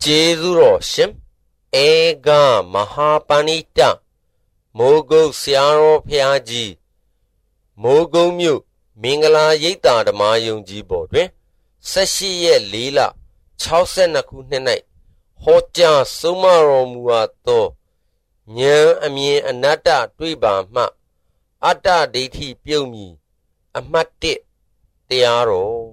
Jezuro Shim Ega Mahapanita Mogo Siaro Piaji Mogo Mu Mingala Yita the Mayung Jibodre Sashi ye Lila Chausena Kunene Hoja Sumaro Muato Nya Ami Anata Twiba Ma Ata Deti Piomi Amate Tiaro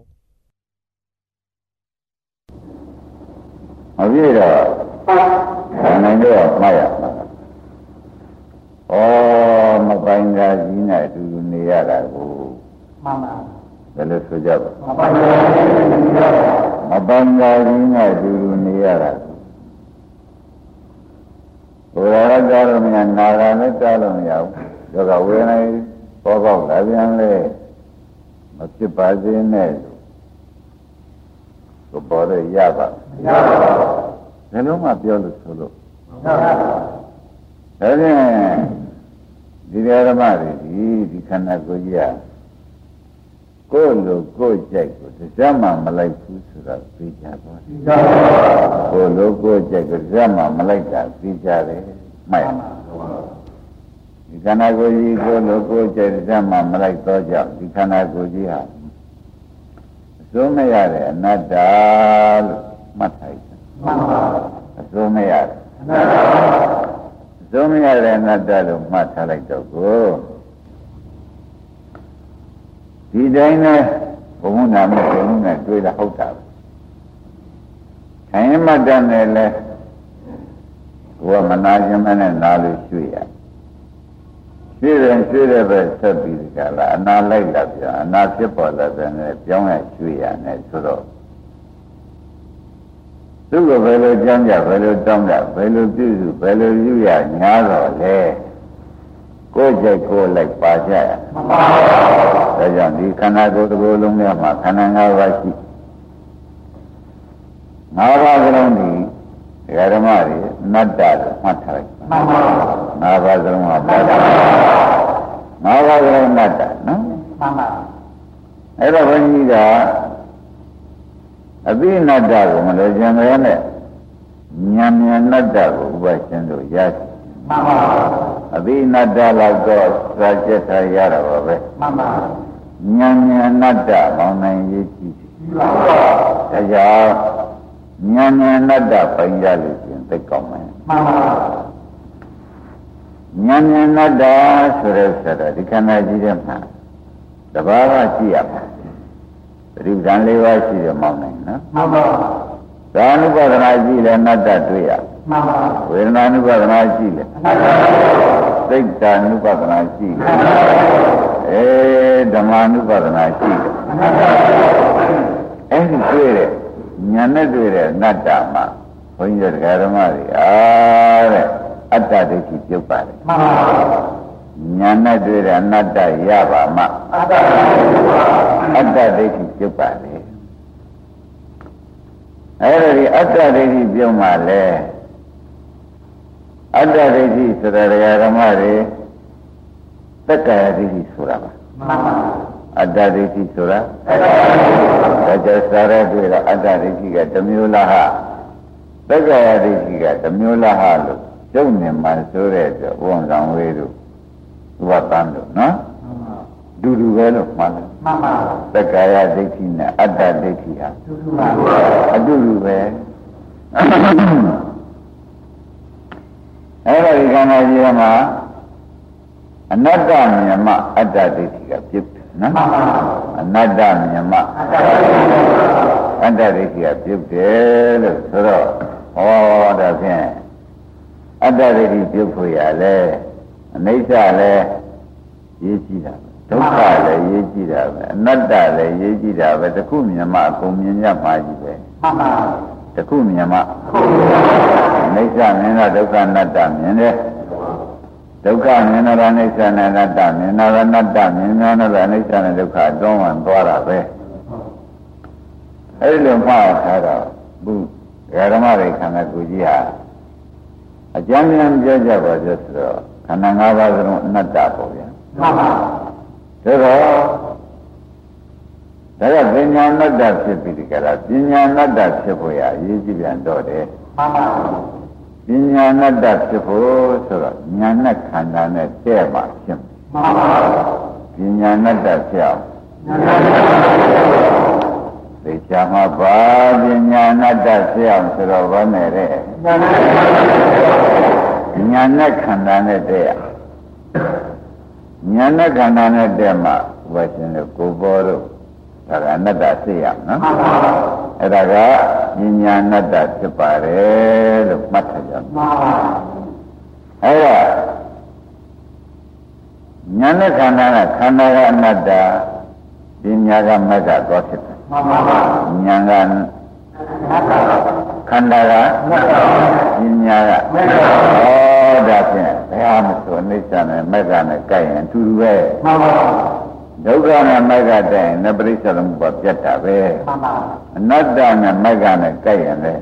Avira Ananda Maya Oh Mapanga Zina to Niara Mama Vela Sujab Mapanga Zina to Niara Ura Garamia Narana Talamia Yoga Wena Pogo Lavianle Matipazi The body Yaba Hello, my dear solo. Then the other married, he cannot go here. Go Jack, the Zama Malay Pusura, Pija. Go Jack, the Zama Malaka, Pija, Maya. You cannot go Jack, Zama Malak Doja, you cannot go here. So may I not die, Matai. Zomaya Nadalu Matalako Dina Umuna Muna do the hotel. Kayamadanele Womanajaman and Nalu Shuya. Should ever Sabika, and not like that, and not Chipola than a young Shuya and Suro. Sugar Velo Janga, Velo Tonga, Velo Duzu, Velo Yuya, Nyaro, Le Go like Paja. Rajan, cannot go to Golunga, Kananga Rashi. Nava Yaramari, not that, Matai. Nava not that, no? Ever Abi Nada, Malajan, Nyamia Nada, Washington, yes. Abi Nada, like God, Rajata Yara, Nyamia Nada, Mona Yeti, Nyamia Nada, Panjalis in the comment. Nyamia Nada, Surasara, the Canadian, the Baba Chia. Rivan Levashi, the mountain, no? Ranupadanaji, and not that way. Where Nanupadanaji, take the Nupadanaji, the Manupadanaji. And Yanadure, not Dama, when you're Garamari, Atadiki Jupari. Yanadure, not that Yaba, Atadiki Jupari. Atadiki Jumale, Atadiki Suraramari, Takadiki Surama. Atadiki Sura, Rajasara, Atadiki, the Mulaha, Takadiki, the Mulaha, Junior Mansure, one down way to Watando, no? Do you well, Mama? The Gaya Dekina, Ada Dekia. I do well. Ever again, Yama, another Yama, Ada Dekia, no? Another Yama, Ada Dekia, oh, that's it. Ada Dekia, Nature, Yejida. Tokale Yejida, Nadale Yejida, the Kumiyama, Kumia Maji. The Kumiyama. Nature, Nena, Doka Nadam, Doka Nena, Nation and Nadam, another Nadam, none of the nation and Doka, Don and Bora. Early Power had a boot, Yaramari Kanakujia. A genuine judge was just. Kananga not that for you. Therefore, ဒါကပညာနတ္တဖြစ်ပြီးဒီကရာပညာနတ္တဖြစ်ဖို့ရအရေးကြီးပြန်တော့တယ်မှန်ပါပညာနတ္တဖြစ်ဖို့ဆိုတော့ဉာဏ်နဲ့ခန္ဓာနဲ့တည့်မှဖြစ်မှန်ပါပညာနတ္တဖြစ်အောင်သိချာမှာပါပညာနတ္တဖြစ်အောင်ဆိုတော့ဘာနဲ့လဲဉာဏ်နဲ့ခန္ဓာနဲ့တည့်ဉာဏ်နဲ့ခန္ဓာနဲ့တည့်မှဝိရှင်တို့ကိုယ်ပေါ်တို့ဒါကအနတ္တသိရနော်အဲ့ဒါကဉာဏ်နတ္တဖြစ်ပါတယ်လို့မှတ်ထားကြပါအဲ့ဒါဉာဏ်နဲ့ခန္ဓာကခန္ဓာကအနတ္တပညာကမဂ္ဂသောဖြစ်တယ်ဉာဏ်ကခန္ဓာကပညာကဒါဖြင့်ဘယ်ဟာမဆိုအိဋ္ဌာနဲ့မဂ္ဂနဲ့ကြိုက်ရင်အတူတူပဲဒုက္ခနဲ့မဂ္ဂတဲ့နပရိစ္ဆေသမုပ္ပါပြတ်တာပဲအနတ္တနဲ့မဂ္ဂနဲ့ကြိုက်ရင်လေ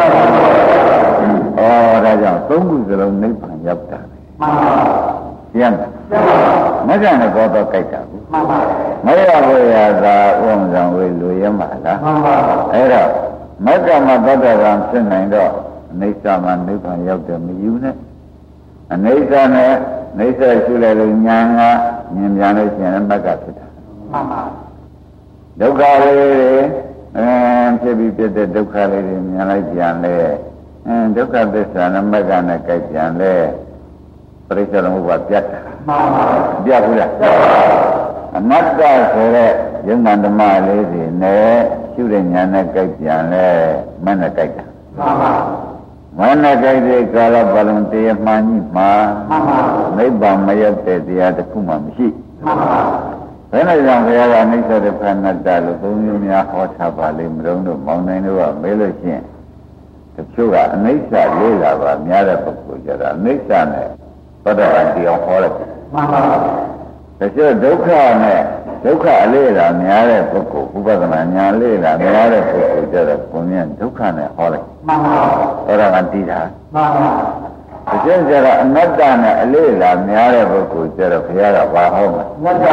ဒါကြောင့်သုံးခုစလုံးနိဗ္ဗာန်ရောက်တာပဲကျမ်းမဂ္ဂနဲ့ဘောတော့ကြိုက်တာဘူးမရဘူးရသာဥပ္ပဇံဝေလူရမှာလားအဲ့တော့မဂ္ဂမသတ္တကံဖြစ်နိုင်တော့အနိစ္စမှာနိဗ္ဗာန်ရောက်တယ်မယူနဲ့အနိစ္စနဲ့နိစ္စရှုလိုက်လို့ဉာဏ်ကမြင်ပြန်လို့ရှိရင်မဂ္ဂဖြစ်တာမှန်ပါဒုက္ခလေးဖြစ်ပြီးပြတဲ့ဒုက္ခလေးတွေမြင်လိုက်ပြန်လဲဒုက္ခသစ္စာနဲ့မဂ္ဂနဲ့ကြိုက်ပြန်လဲပရိစ္ဆေသမုပ္ပါပြတ်တာမှန်ပါပြတ်ဘူးလားအနတ္တဆိုတဲ့ယုံနာဓမ္မလေးတွေနဲ့ရှုတဲ့ဉာဏ်နဲ့ကြိုက်ပြန်လဲမနဲ့ကြိုက်တာမှန်ပါမနဲ့ကြိုက်တဲ့ကာလပတ်လုံးတရားမှန်ကြီးမှာနိဗ္ဗာန်မရောက်တဲ့တရားတစ်ခုမှမရှိမှန်ပါဘယ်နဲ့ကြောင့်ဘုရားကအနိစ္စဒုက္ခအနတ္တလို့သုံးမျိုးများဟောထားပါလိမ့်မလို့တို့မောင်နိုင်တို့ကမေးလို့ရှိရင်တချို့ကအနိစ္စလေးလာပါများတဲ့ပုဂ္ဂိုလ်ကြတာအနိစ္စနဲ့ပဒဝတရားဟောလိုက်မှန်ပါတချို့ဒုက္ခနဲ့ဒုက္ခအလေးလာများတဲ့ပုဂ္ဂိုလ်ဥပဒနာညာလေးလာများတဲ့ပုဂ္ဂိုလ်ကြတော့ကိုမြတ်ဒုက္ခနဲ့ဟောလိုက်မှန်ပါအဲ့ဒါကတည်တာမှန်ပါတချို့ကြတော့အနတ္တနဲ့အလေးလာများတဲ့ပုဂ္ဂိုလ်ကြတော့ဘုရားကဘာဟောမလဲ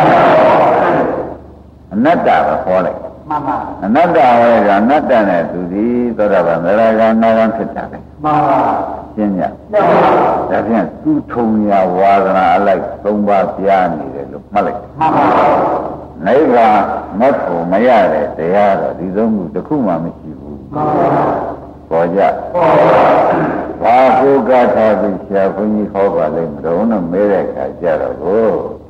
အနတ္တပဲဟောလိုက်မှန်ပါအနတ္တဟောကအနတ္တနဲ့သူဒီသောတာပန်သရဂံနာဂံဖြစ်တာပဲမှန်ပါရှင်းညဒါဖြင့်သူထုံရာဝါဒနာအလိုက်၃ပါးပြားနေတယ်လို့မှတ်လိုက်မှန်ပါနိဗ္ဗာန်မတ်ဖို့မရတဲ့တရားတော့ဒီသုံးခုတစ်ခုမှမရှိဘူးမှန်ပါပေါ်ကြဘာကိုကထားပြီးဆရာဘုန်းကြီးဟောပါလိမ့်မလို့တော့မဲတဲ့ခါကြတော့ကို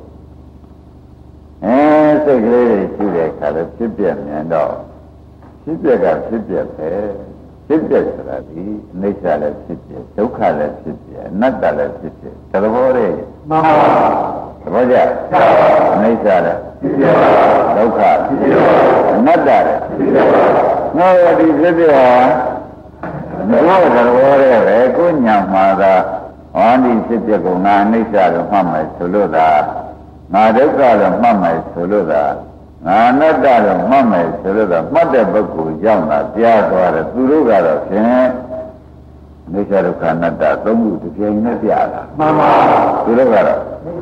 စိတ်ကလေးတွေရှိတဲ့ခါလည်းဖြစ်ပြမြန်တော့ဖြစ်ပြကဖြစ်ပြပဲဖြစ်ပြဆိုတာဒီအနိစ္စလည်းဖြစ်ပြဒုက္ခလည်းဖြစ်ပြအနတ္တလည်းဖြစ်ပြသဘောတည်းမှန်ပါသဘောကျအနိစ္စလည်းဖြစ်ပြဒုက္ခဖြစ်ပြအနတ္တလည်းဖြစ်ပြငါဒီဖြစ်ပြဟာဘယ်လိုသဘောတည်းပဲကိုညာမှာသာဟောဒီဖြစ်ပြကိုငါအနိစ္စလို့မှတ်မယ်ဆိုလို့သာငါဒုက္ခလို့မှတ်မယ်ဆိုလို့သာငါအနတ္တလို့မှတ်မယ်ဆိုလို့သာမှတ်တဲ့ပုဂ္ဂိုလ်ကြောင့်သာပြားသွားတယ်သူတို့ကတော့ဖြင့်နိစ္စဒုက္ခအနတ္တသုံးခုတစ်ပြိုင်နဲ့ပြတာမှန်ပါသူတို့ကတော့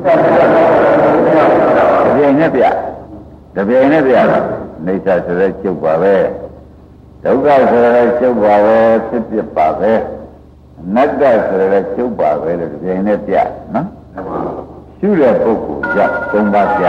တစ်ပြိုင်နဲ့ပြတစ်ပြိုင်နဲ့ပြတာနိစ္စဆိုတဲ့ကျုပ်ပါပဲဒုက္ခဆိုတဲ့ကျုပ်ပါပဲဖြစ်ဖြစ်ပါပဲအနတ္တဆိုတဲ့ကျုပ်ပါပဲလို့တစ်ပြိုင်နဲ့ပြနော်ရှုတဲ့ပုဂ္ဂိုလ်ကြောင့်သုံးပါးပြ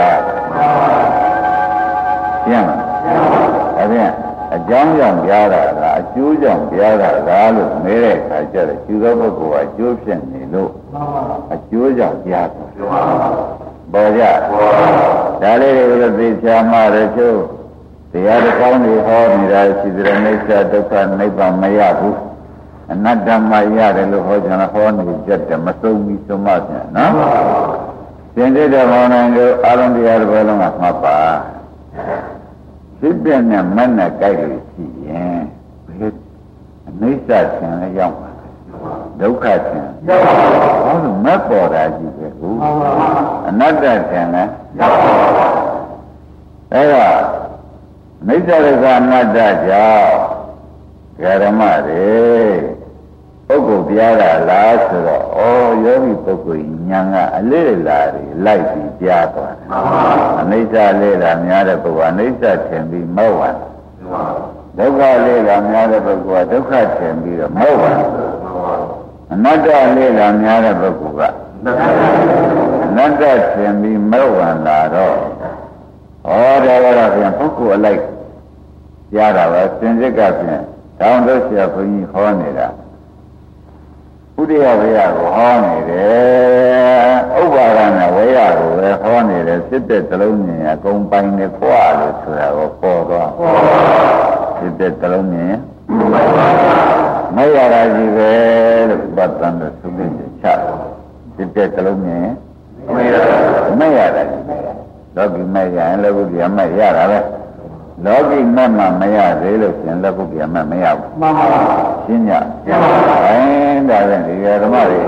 ကျမ်းဒါဖြင့်အကြောင်းကြောင့်ပြတာကအကျိုးကြောင့်ပြတာလားလို့မဲတဲ့အခါကျတော့ရှုသောပုဂ္ဂိုလ်ကအကျိုးဖြစ်နေလို့အကျိုးကြောင့်ပြတာပေါ်ကြဒါလေးတွေကိုသိချာမှရချို့တရားတစ်ကောင်းတွေဟောနေတာရှိတယ်အိဋ္ဌဒုက္ခနိဗ္ဗာန်မရဘူးအနတ္တမရတယ်လို့ဟောကြတာဟောနေကြတယ်မသုံးပြီးသုံးပါပြန်နော်သင်္ကြန်မောင်နိုင်တို့အာရုံတရားတစ်ပတ်လုံးကမှတ်ပါဖြစ်ပြနဲ့မနဲ့ကြိုက်လို့ရှိရင်ဘယ်အနိစ္စခြင်းလည်းရောက်ပါဒုက္ခခြင်းရောက်ပါဘာလို့မပေါ်တာကြီးပဲဟုတ်အနတ္တခြင်းလည်းရောက်ပါအဲ့ဒါနိစ္စဒုက္ခအနတ္တကြောင့်ဓမ္မတွေပပုဂ္ဂိုလ်ပြားတာလားဆိုတော့ဩယောဂီပုဂ္ဂိုလ်ဉာဏ်ကအလေးလာတွေလိုက်ပြီးပြားသွားတယ်အနိစ္စလေးလာများတဲ့ပုဂ္ဂိုလ်အနိစ္စထင်ပြီးမောက်သွားဒုက္ခလေးလာများတဲ့ပုဂ္ဂိုလ်ကဒုက္ခထင်ပြီးတော့မောက်သွားအနတ္တလေးလာများတဲ့ပုဂ္ဂိုလ်ကအနတ္တထင်ပြီးမောက်သွားလာတော့ဒါကတော့ပြန်ပုဂ္ဂိုလ်အလိုက်ရတာပဲစင်စစ်ကပြန်တောင်းလို့ဆရာဘုန်းကြီးဟောနေတာဥဒိယဝေယကိုဟောနေတယ်ဥပါဒနာဝေယကိုပဲဟောနေတယ်ဖြစ်တဲ့သလုံးမြင်ရအကုန်ပိုင်နေခွာလို့ဆိုတာကိုပေါ်သွားဖြစ်တဲ့သလုံးမြင်မရတာကြီးပဲလို့ဘတ်တန်လို့သူသိချဖြစ်တဲ့သလုံးမြင်မရတာကြီးပဲလောကီမရရင်လည်းဘုရားမရတာပဲလောကီမတ်မှမရသေးလို့ရှင်လည်းဘုရားမမရဘူးမှန်ပါပါရှင်းကြဒါနဲ့ဒီဓမ္မတွေ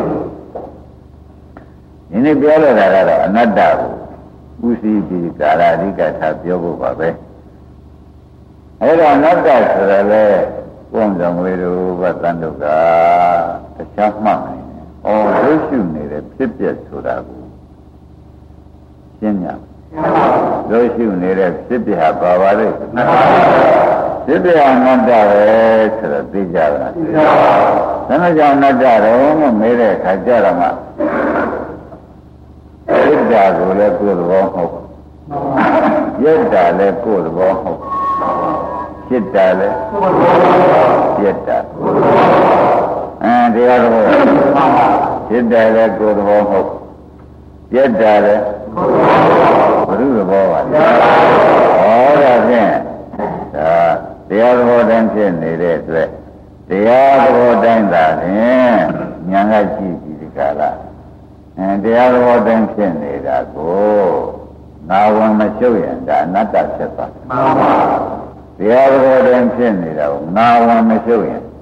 ဒီနေ့ပြောရတာကတော့အနတ္တကိုဥသိတိကာရအဓိကထားပြောဖို့ပါပဲအဲ့တော့အနတ္တဆိုရလဲဘုံတော်ဝေတို့ဘသံတို့ကတခြားမှတ်နေတယ်ဒုရှုနေတဲ့ဖြစ်ပျက်ဆိုတာကိုရှင်းကြဒုရှုနေတဲ့ဖြစ်ပျက်ဟာပါပါလေဖြစ်ပျက်အနတ္တပဲဆိုတော့သိကြတာဒါကြောင့်အနတ္တတော့မမေးတဲ့အခါကျတော့မှဖြစ်တာကိုလည်းကိုယ်သဘောဟုတ်ရစ်တာလည်းကိုယ်သဘောဟုတ်ဖြစ်တာလည်းပြက်တာတရားတော်ဖြစ်တယ်လည်းကိုယ်သဘောဟုတ်ပြက်တာလည်းဘုရုသဘောပါဒါဖြင့်တရားတော်တိုင်းဖြစ်နေတဲ့အတွက်တရားတော်တိုင်းသာဖြင့်ဉာဏ်ကကြည့်ပြီးဒီကလာတရားတော်တိုင်းဖြစ်နေတာကိုနာဝန်မရှုပ်ရင်ဒါအနတ္တဖြစ်သွားတယ်မှန်ပါတရားတော်တိုင်းဖြစ်နေတာကိုနာဝန်မရှုပ်ရင်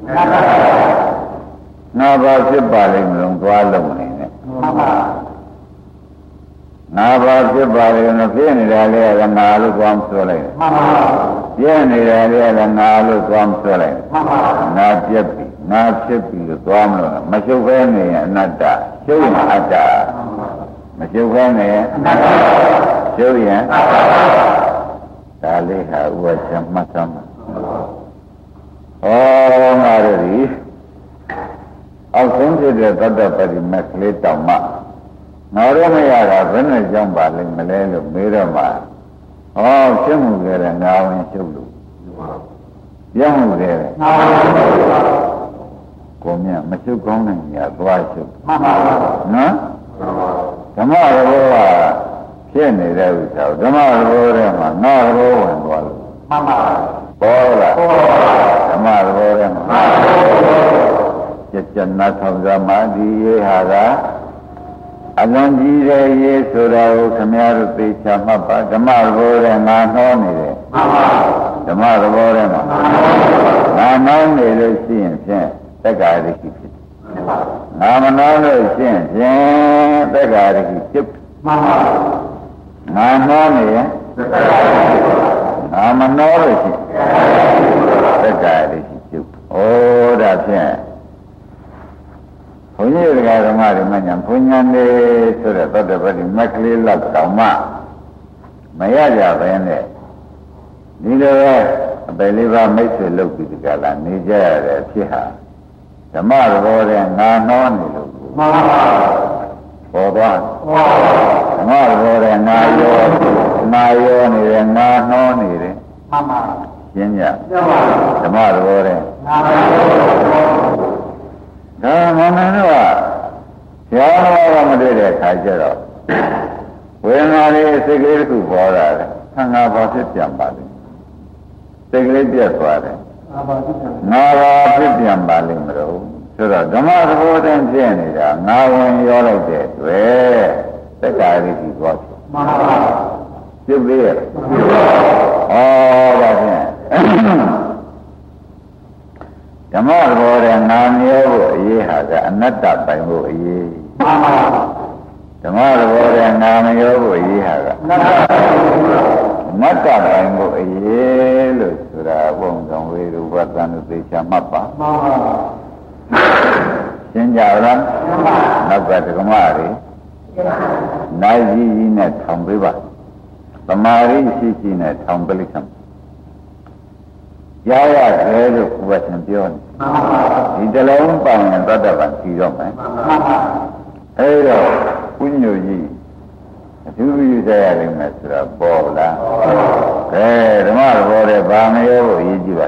ငါဘာဖြစ်ပါလိမ့်မလို့သွားလုံးနေနဲ့မှန်ပါငါဘာဖြစ်ပါလိမ့်မလို့ဖြစ်နေတာလေကငါလို့သွားမဆိုလိုက်မှန်ပါပြည့်နေတာလေကငါလို့သွားမဆိုလိုက်မှန်ပါငါပြက်ပြီငါဖြစ်ပြီလို့သွားမလို့မရှုပ်ဘဲနေရင်အနတ္တရှုပ်ရင်အတ္တမရှုပ်ဘဲနေရင်အနတ္တရှုပ်ရင်ဒါလေးဟာဥပ္ပချမှတ်သမ်းငါတို့ဒီအောက်ဆုံးဖြစ်တဲ့သတ္တပတိမကလေးတောင်မှငါတို့မရတာဘယ်နဲ့ကြောင့်ပါလိမ့်မလဲလို့မေးတော့မှဖြစ်မှုကြတဲ့ငါဝင်ရှုပ်လို့ပြောင်းမှုကြတဲ့ငါကိုမြတ်မရှုပ်ကောင်းတဲ့ညာသွားရှုပ်မှန်ပါနော်ဓမ္မရဘောကဖြစ်နေတဲ့ဥစ္စာဓမ္မရဘောထဲမှာငါရဘောဝင်သွားလို့မှန်ပါပေါ်လားဓမ္မရဘောထဲမှာကျက်ကျက်နာထောင်ကြမှာဒီရေဟာကအလွန်ကြီးတဲ့ရေဆိုတာကိုခမည်းတော်သိချာမှတ်ပါဓမ္မဘောထဲငါနှောနေတယ်မှန်ပါဓမ္မဘောထဲမှာငါနှောနေလို့ရှိရင်ဖြင့်တက္ကာရတိဖြစ်တယ်ငါမနှောလို့ရှိရင်ဖြင့်တက္ကာရတိဖြစ်မှန်ပါငါနှောနေရင်ငါမနှောလို့ရှိရင်တက္ကာရတိဖြစ်ဒါဖြင့်ဘုန်းကြီးတရားဓမ္မတွေမှညာဘုညာနေဆိုတဲ့သတ္တပတိမကလေးလောက်တောင်မှမရကြပဲနဲ့ဒီလိုပဲအပေလေးပါမိတ်ဆွေလုပ်ပြီးဒီကလာနေကြရတဲ့ဖြစ်ဟာဓမ္မတော်တဲ့ငါနှောနေလို့မှန်ပါပေါ်သွားဓမ္မတော်တဲ့ငါရောနေတယ်ငါနှောနေတယ်မှန်ပါရှင်းကြဓမ္မတော်တဲ့ငါဒါမှန်တယ်တော့ဘုရားတော်ကမတွေ့တဲ့အခါကျတော့ဝေဒနာလေးစိတ်ကလေးတစ်ခုပေါ်လာတယ်။ငါဘာဖြစ်ပြန်ပါလိမ့်။စိတ်ကလေးပြတ်သွားတယ်။ငါဘာဖြစ်ပြန်ပါလိမ့်မလို့ဆိုတော့ဓမ္မသဘောတည်းဖြစ်နေတာငါဝင်ရောလိုက်တဲ့တွေ့သက္ကာရိတိသွားဖြစ်။မှန်ပါပါ။ပြုတ်သေးရဲ့။ဒါဖြင့်ဓမ္မဘောရငါမျိုးဖို့အရေးဟာကအနတ္တပိုင်ဖို့အရေးမှန်ပါဓမ္မဘောရငါမျိုးဖို့အရေးဟာကအနတ္တပိုင်ဖို့အရေးလို့ဆိုတာဘုံဆောင်ဝေရူပသံသိချာမှတ်ပါမှန်ပါရှင်းကြလားနောက်ကဓမ္မတွေနိုင်ကြီးနဲ့ထောင်ပေးပါသမာဓိရှိနဲ့ထောင်ပလိကံရရတယ်လို့ဘုရားရှင်ပြောတယ်ဒီတလုံးပေါင်ရင်သတ္တဗံကြည့်တော့မယ်အဲ့တော့ကုညိုကြီးအထူးယူကြရလိမ့်မယ်ဆိုတာပေါ်လားကဲဓမ္မဘောတဲ့ဗာမရောကိုအရေးကြီးပါ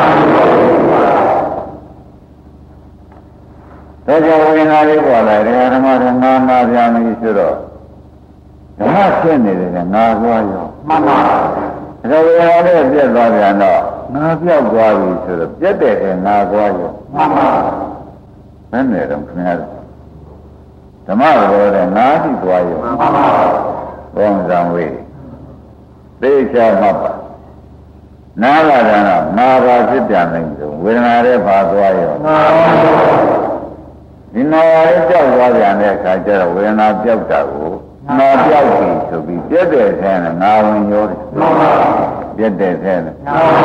ဒါကြောင့်ဝိညာဉ်လေးပေါ်လာတယ်ဓမ္မကငါနာပြန်ပြီဆိုတော့ဓမ္မဖြစ်နေတယ်ငါသွားရောမှန်ပါဒါဝိညာဉ်လေးပြတ်သွားပြန်တော့ငါပြောက်သွားပြီဆိုတော့ပြတ်တဲ့ငါသွားရောမှန်ပါဘယ်နဲ့တော့ခင်ဗျားဓမ္မဘောတဲ့ငါရှိသွားရောမှန်ပါဘုံဇံဝေးသိချာမှတ်ပါနားလာတယ်တော့ငါပါဖြစ်ပြန်တယ်ဆိုဝေဒနာရဲ့ဘာသွားရောမှန်ပါဒီနာရီကြောက်သွားပြန်တဲ့အခါကျတော့ဝေဒနာပြောက်တာကိုနာပြောက်ပြီဆိုပြီးပြည့်တဲ့ထဲနဲ့ငါဝင်ရောတယ်ပြည့်တဲ့ထဲနဲ့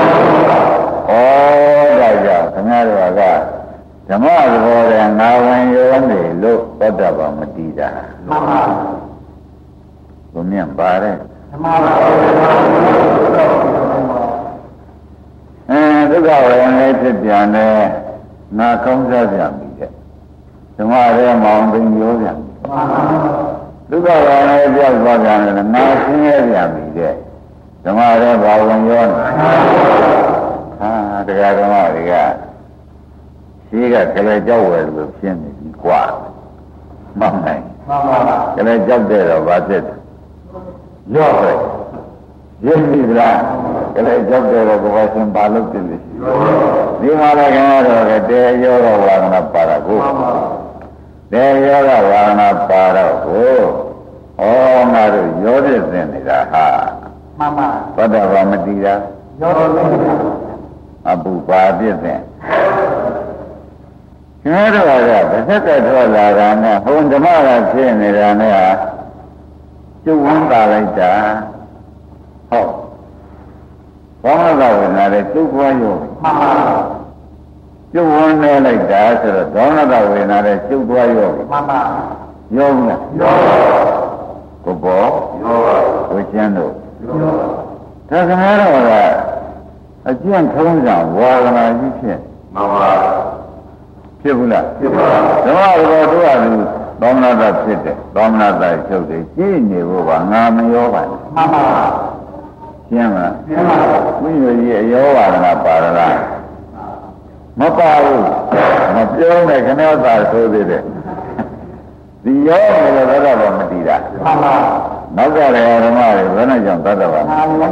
ဩဒါကြောင့်ခင်ဗျားတို့ကဓမ္မသဘောတဲ့ငါဝင်ရောနေလို့သတ္တဗံမတည်တာမှန်ပါဘုမြတ်ပါတယ်ဓမ္မသဘောဒုက္ခဝေဒနာဖြစ်ပြန်တယ်ငါကောင်းစားပြန်ပြီတဲ့ဓမ္မရဲ့မောင်ပင်ရောပြန်ဒုက္ခဝေဒနာပြောက်သွားပြန်တယ်ငါဆင်းရဲပြန်ပြီတဲ့ဓမ္မရဲ့ဘာဝင်ရောဟာတရားဓမ္မတွေကရှိကကလေးကြောက်ဝယ်လို့ဖြစ်နေပြီကွာမှန်တယ်မှန်ပါကလေးကြောက်တဲ့တော့ဘာဖြစ်လဲရော့ပဲရင်းပြီလားကလေးကြောက်တဲ့တော့ဘဝရှင်ဘာလို့ဖြစ်လဲဒီမှာလည်းခင်ဗျားတို့ကတေယောဂဝါဒနာပါရကိုတေယောဂဝါဒနာပါတော့ကိုဩငါတို့ရောပြည့်စင်နေတာဟာမှန်ပါဘုဒ္ဓဘာမတိတာရောအပူပါပြည့်စင်ခင်ဗျားတို့ကဗသက်ကထွက်လာတာနဲ့ဟိုဓမ္မကဖြစ်နေတာနဲ့ဟာကျုပ်ဝန်းပါလိုက်တာဟုတ်ဘောမကဝေနာတဲ့ကျုပ်သွားရောမှန်ပါကျုပ်ဝန်းနေလိုက်တာဆိုတော့ဒေါနကဝေနာတဲ့ကျုပ်သွားရောမှန်ပါရောဘူးလားရောကိုဘောရောဝိကျန်းတို့ရောဒါခင်ဗျားတို့ကအကျင့်ထုံးစံဝါဒနာကြီးဖြစ်မှန်ပါဖြစ်ဘူးလားဖြစ်ပါဓမ္မဘောတို့ကလူသောမနာတဖြစ်တယ်သောမနာတချုပ်တယ်ကြည့်နေဖို့ကငါမရောပါဘူးမှန်ပါရှင်းမလားရှင်းပါဘုရားကြီးအယောဝါဒနာပါရလားမပါဘူးမပြောနဲ့ခဏသာဆိုသေးတယ်ဒီရောနေလို့တော့ဘာမတည်တာမှန်ပါနောက်ကလည်းဓမ္မတွေဘယ်နဲ့ကြောင့်သတ္တဝါမှန်ပါဓမ္မ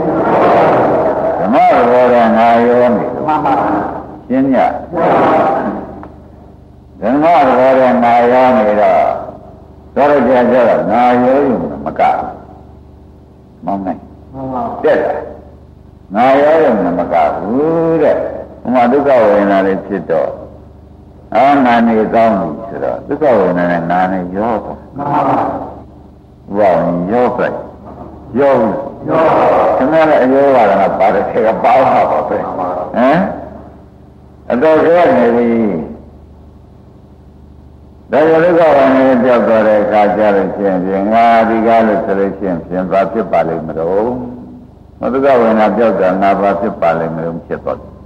ဘောကငါရောနေမှန်ပါရှင်းညဓမ္မဘောကငါရောနေတော့တော်ရကြကြတော့ငါရောယူမကမောင်းနိုင်တက်တာငါရောယူမကဘူးတဲ့ဘုမဒုက္ခဝေဒနာလေးဖြစ်တော့အာနာနေကောင်းပြီဆိုတော့ဒုက္ခဝေဒနာနဲ့နာနေရောပေါ့ဝေါရောပြရောခင်ဗျားလည်းအယောပါလားပါတယ်ခေကပေါင်းတာပါပဲဟမ်အတော်ခဲနေပြီဒါကြောင့်ဒုက္ခဝေဒနာပြောက်သွားတဲ့အခါကျလို့ရှိရင်ငါဒီကားလို့ဆိုလို့ရှိရင်ပြန်ပါဖြစ်ပါလိမ့်မလို့မဒုက္ခဝေဒနာပြောက်တာငါပါဖြစ်ပါလိမ့်မလို့ဖြစ်သွားတယ်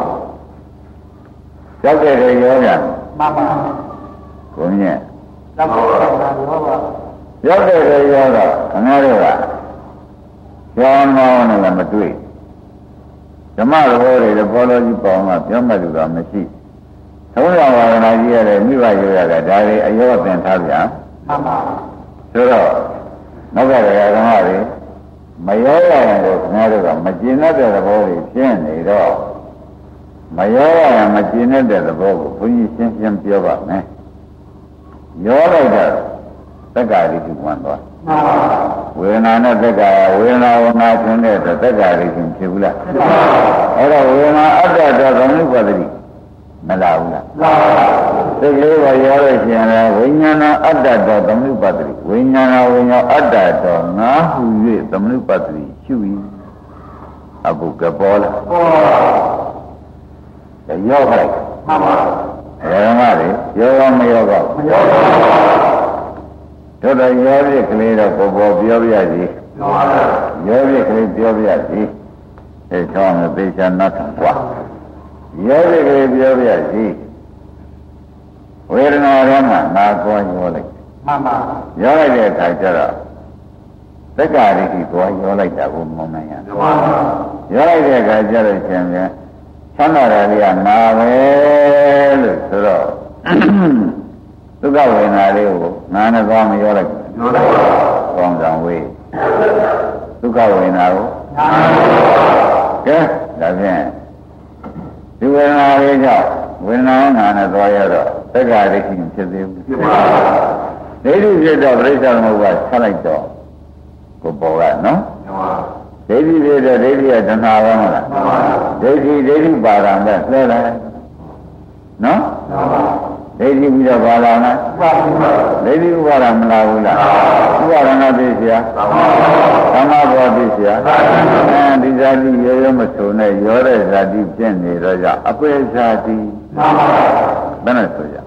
ကြောက်တဲ့ရောရမှန်ပါဘုန်းကြီးကြောက်တဲ့ရောပါရောက်တဲ့ရောတော့ခင်ဗျားတို့ကကျောင်းမောင်းနဲ့မတွေ့ဓမ္မတော်တွေဘောလုံးကြီးပေါင်းမှပြောမှလို့တော့မရှိသုံးရဝါဒနာကြီးရတယ်မိဘရိုးရတယ်ဒါတွေအယောသင်ထားပြန်မှန်ပါဆိုတော့နောက်ကဓမ္မတွေမရောရရင်ကိုခင်ဗျားတို့ကမကျင်တတ်တဲ့သဘောတွေဖြစ်နေတော့မရောရရင်မကျင်တတ်တဲ့သဘောကိုဘုန်းကြီးရှင်းရှင်းပြောပါမယ်ရောလိုက်တော့သက္ကာရိတုဝင်သွားဝေဒနာနဲ့သက္ကာဝေဒနာဝနာခြင်းတဲ့သက္ကာရိတုဖြစ်ဘူးလားအဲ့တော့ဝေဒနာအတ္တတော်သမုပ္ပါဒတိမလာဘူးလားသိလေးပါရောလို့ရှိရင်လည်းဝိညာဏအတ္တတော်သမုပ္ပါဒတိဝိညာဏဝိညာအတ္တတော်ငါဟု၍သမုပ္ပါဒတိရှု၏အဘုကပေါ်လားရောခိုက်မှန်ပါဓမ္မတွေရောမရောကတို့တော့ရောပြစ်ကလေးတော့ပေါ်ပေါ်ပြောပြစီရောပြစ်ကလေးပြောပြစီအဲချောင်းနဲ့သေချာနတ်ကွာရောပြစ်ကလေးပြောပြစီဝေဒနာထဲမှာနာကောရောလိုက်မှန်ပါရောလိုက်တဲ့အခါကျတော့သက္ကာရိတိသွားရောလိုက်တာကိုမုံနိုင်ရမှန်ပါရောလိုက်တဲ့အခါကျတော့ရှင်ပြန်ချမ်းသာတယ်ကနာပဲလို့ဆိုတော့ဒုက္ခဝေဒနာလေးကိုနာနဲ့သွားမရောလိုက်ဘူးကောင်းဆောင်ဝေးဒုက္ခဝေဒနာကိုကဲဒါဖြင့်ဒီဝေဒနာလေးကြောင့်ဝေဒနာနာနဲ့သွားရတော့သက္ကာရိတိဖြစ်သေးဘူးဒိဋ္ဌိဖြစ်တော့ပြိဿသမုပ္ပါဆက်လိုက်တော့ကိုပေါ်ကနော်ဒိဋ္ဌိဖြစ်တော့ဒိဋ္ဌိကတဏှာပဲမလားဒိဋ္ဌိပါရံနဲ့လဲတယ်နော်ဒိဋ္ဌိပြီးတော့ပါလာလားဒိဋ္ဌိဥပါဒမလာဘူးလားဥပါဒနာသိเสียသမ္မာဘောသိเสียဒီဇာတိရောရောမဆိုနဲ့ရောတဲ့ဇာတိဖြစ်နေတော့ကြောင့်အပေဇာတိဘယ်နဲ့ဆိုကြ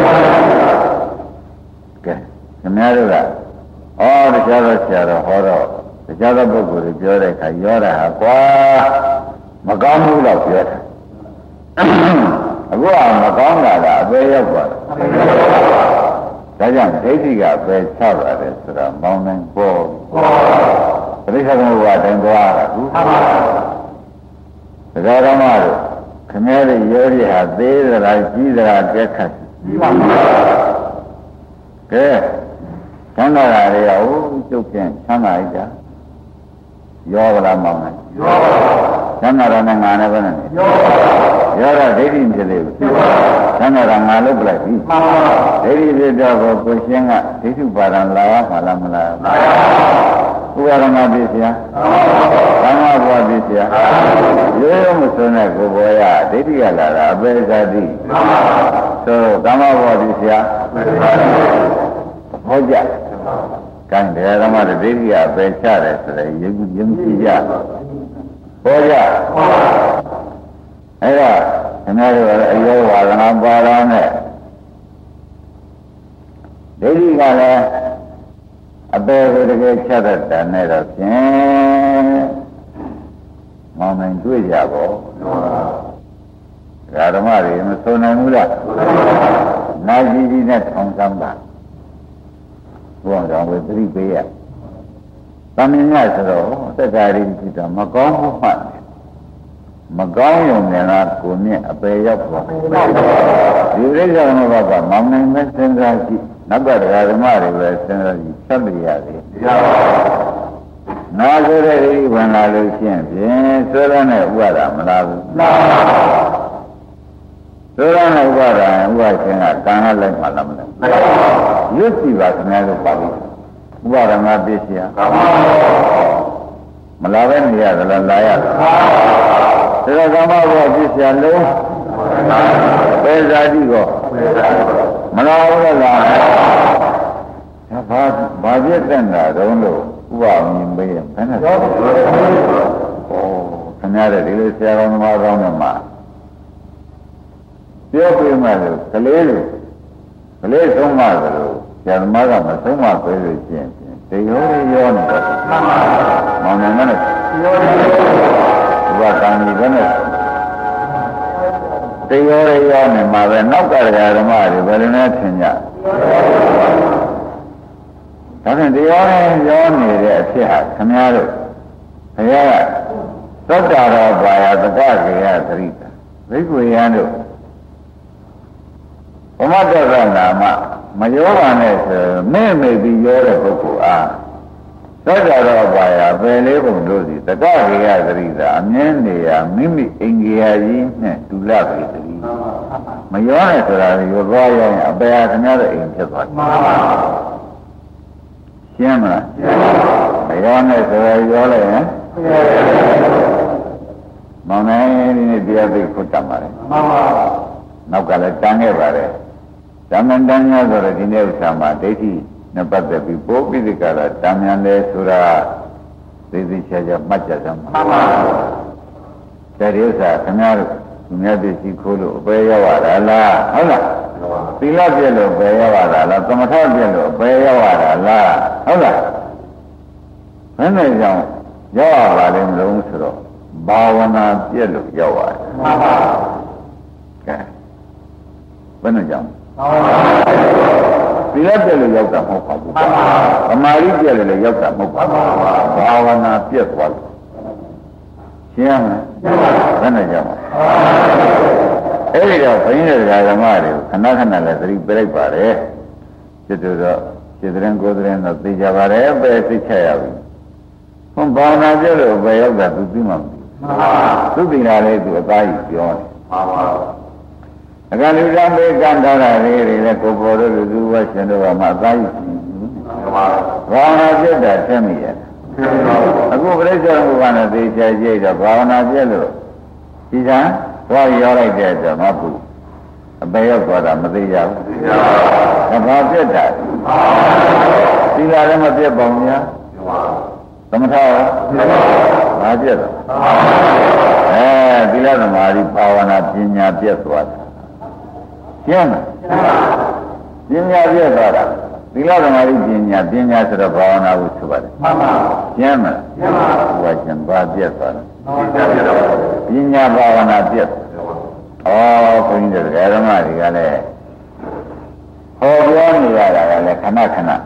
ကဲခင်ဗျားတို့ကတရားတော်ဆရာတော်ဟောတော့တရားတော်ပုဂ္ဂိုလ်တွေပြောတဲ့အခါရောတာဟာကွာမကောင်းဘူးတော့ပြောတယ်အခုကမကောင်းတာကအပေရောက်သွားတယ်ဒါကြောင့်ဒိဋ္ဌိကပဲချပါတယ်ဆိုတော့မောင်းနိုင်ပေါ်ပရိစ္ဆေသမုပ္ပါဒ်တိုင်းသွားတာဘူးတရားတော်မှာခင်ဗျားတို့ရောရဟာသေးသလားကြီးသလားပြက်ခတ်ကြီးပါဘူးကဲချမ်းသာတာတွေကကျုပ်ပြန်ချမ်းသာလိုက်တာရောဗလားမောင်းနိုင်ရောချမ်းသာတာနဲ့ငါနဲ့ပဲနဲ့ရောတော့ဒိဋ္ဌိဖြစ်သေးဘူးချမ်းသာတာငါလုပ်ပလိုက်ပြီဒိဋ္ဌိဖြစ်တော့ကိုရှင်းကဒိဋ္ဌိပါဒံလာရမှာလားမလားဥပါဒနာပြည့်စရာသမ္မာဘောပြည့်စရာရိုးရိုးမစွန်းတဲ့ကိုဘောရဒိဋ္ဌိကလာတာအပေဇာတိဆိုသမ္မာဘောပြည့်စရာဟောကြကံတယ်ဓမ္မဒိဋ္ဌိကပဲချတယ်ဆိုရင်ယုံကြည်ကြဟောကြအဲ့ဒါခင်ဗျားတို့အယောဝါဒနာပါရနဲ့ဒိဋ္ဌိကလည်းအပေကိုတကယ်ချတတ်တယ်နဲ့တော့ဖြင့်မောင်နိုင်တွေ့ကြပါဓမ္မတွေမဆုံးနိုင်ဘူးလားနာကြီးကြီးနဲ့ထောင်စမ်းပါဘုရားတော်ဝေသတိပေးရတမင်ညဆိုတော့သက္ကာရိတိတော့မကောင်းဘူးမှတ်မကောင်းရုံနဲ့လားကိုမြင့်အပေရောက်သွားဒီပြိဿသမုပ္ပါဒ်ကမောင်နိုင်မဲ့စဉ်းစားကြည့်နောက်ကတရားဓမ္မတွေပဲစဉ်းစားကြည့်ဆက်ပြရတယ်နာဆိုတဲ့ဒီဝင်လာလို့ရှိရင်ဖြင့်ဆွဲရတဲ့ဥပါဒမလားဘူးဆွဲရတဲ့ဥပါဒဥပါရှင်ကကံကလိုက်မှလားမလားရွတ်ကြည့်ပါခင်ဗျားတို့ပါပြီဥပါဒငါပြည့်စရာမလာပဲနေရသလားလာရသလားဒါကမ္မဘောပြည့်စရာလုံးပဲဇာတိကောမလာဘူးလားဘာပြည့်တဲ့တာတုံးလို့ဥပမြင်ပေးရင်ဘယ်နဲ့ဩခင်ဗျားတို့ဒီလိုဆရာကောင်းသမားကောင်းတွေမှာပြောပြမှလို့ကလေးဆုံးမသလိုဆရာသမားကမဆုံးမပေးလို့ရှိရင်တေရောရောနေတော့မောင်နိုင်နဲ့ဘာကံဒီကနဲ့တေရောရောနေမှာပဲနောက်ကဓမ္မတွေဘယ်လိုလဲထင်ကြဒါဖြင့်တရားနဲ့ရောနေတဲ့အဖြစ်ဟာခင်ဗျားတို့ဘုရားကသောတာရောပါယတကကေယသရိတာဘိက္ခုယံတို့ဘမတ္တကနာမမရောပါနဲ့ဆိုမဲ့ပြီးရောတဲ့ပုဂ္ဂိုလ်အားသောတာရောပါယပယ်လေးပုံတို့စီတကကေယသရိတာအမြဲနေရမိမိအင်္ဂါကြီးနဲ့ဒုလပေသတိမရောနဲ့ဆိုတာရောသွားရောရင်အပယ်ဟာခင်ဗျားတို့အိမ်ဖြစ်သွားတယ်ရှင်းမလားမရောနဲ့ဆိုရောလိုက်ရင်မောင်နိုင်ဒီနေ့တရားသိခွတ်တတ်ပါလေနောက်ကလည်းတန်းခဲ့ပါတယ်ဓမ္မတန်းများဆိုတော့ဒီနေ့ဥစ္စာမှာဒိဋ္ဌိနဲ့ပတ်သက်ပြီးပိုးပိဋကရာတန်းမြန်တယ်ဆိုတာသိသိချာချာမှတ်ကြစမ်းပါတဲ့ဥစ္စာခင်ဗျားတို့သူများသိရှိခိုးလို့အပေရောက်ရတာလားဟုတ်လားသီလပြည့်လို့ပဲရောက်ရတာလားသမထပြည့်လို့ပဲရောက်ရတာလားဟုတ်လားဘယ်နဲ့ကြောင့်ရောက်ရပါလိမ့်မလို့ဆိုတော့ဘာဝနာပြည့်လို့ရောက်ရတယ်မှန်ပါကဲဘယ်နဲ့ကြောင့်သီလပြည့်လို့ရောက်တာမဟုတ်ပါဘူးသမာဓိပြည့်လို့လည်းရောက်တာမဟုတ်ပါဘူးဘာဝနာပြည့်သွားလို့ရှင်းရမယ်ဘယ်နဲ့ကြောင့်အဲ့ဒီတော့ဘုန်းကြီးတွေကဓမ္မတွေကိုခဏခဏလည်းသတိပြလိုက်ပါတယ်ကျွတ်တော့စေတရင်ကိုယ်တရင်တော့သိကြပါတယ်ပဲသိချက်ရပြီဟွန်းဘာဝနာပြည့်လို့ပဲရောက်တာသူသိမှမသိသူသိတာလေသူအသားကြီးပြောတယ်အကလူတံပေကံထားတာလေးတွေလည်းကိုပေါ်တို့လူသူဝရှင်တို့ကမှအသားကြီးဘာဝနာပြည့်တာသိမိရဲ့အခုပြိဿဘုရားနဲ့သိချာကြည့်တော့ဘာဝနာပြည့်လို့ဒီကံသွားရောက်လိုက်တဲ့အတွက်မဟုတ်အပေရောက်သွားတာမသိရဘူးဘာပြည့်တာသီလလည်းမပြည့်ပါဘူးများသမထရောဘာပြည့်တော့သီလသမာဓိဘာဝနာပညာပြည့်သွားတာကျင်းလားပညာပြည့်သွားတာသီလသမာဓိပညာဆိုတော့ဘာဝနာကိုဆိုပါတယ်မှန်ပါကျင်းမလားကျင်းပါဘူးဘုရားရှင်ဘာပြည့်သွားတာပညာဘာဝနာပြည့်ဩဘုန်းကြီးတွေဓမ္မတွေကလည်းဟောပြောနေရတာကလည်းခဏခဏ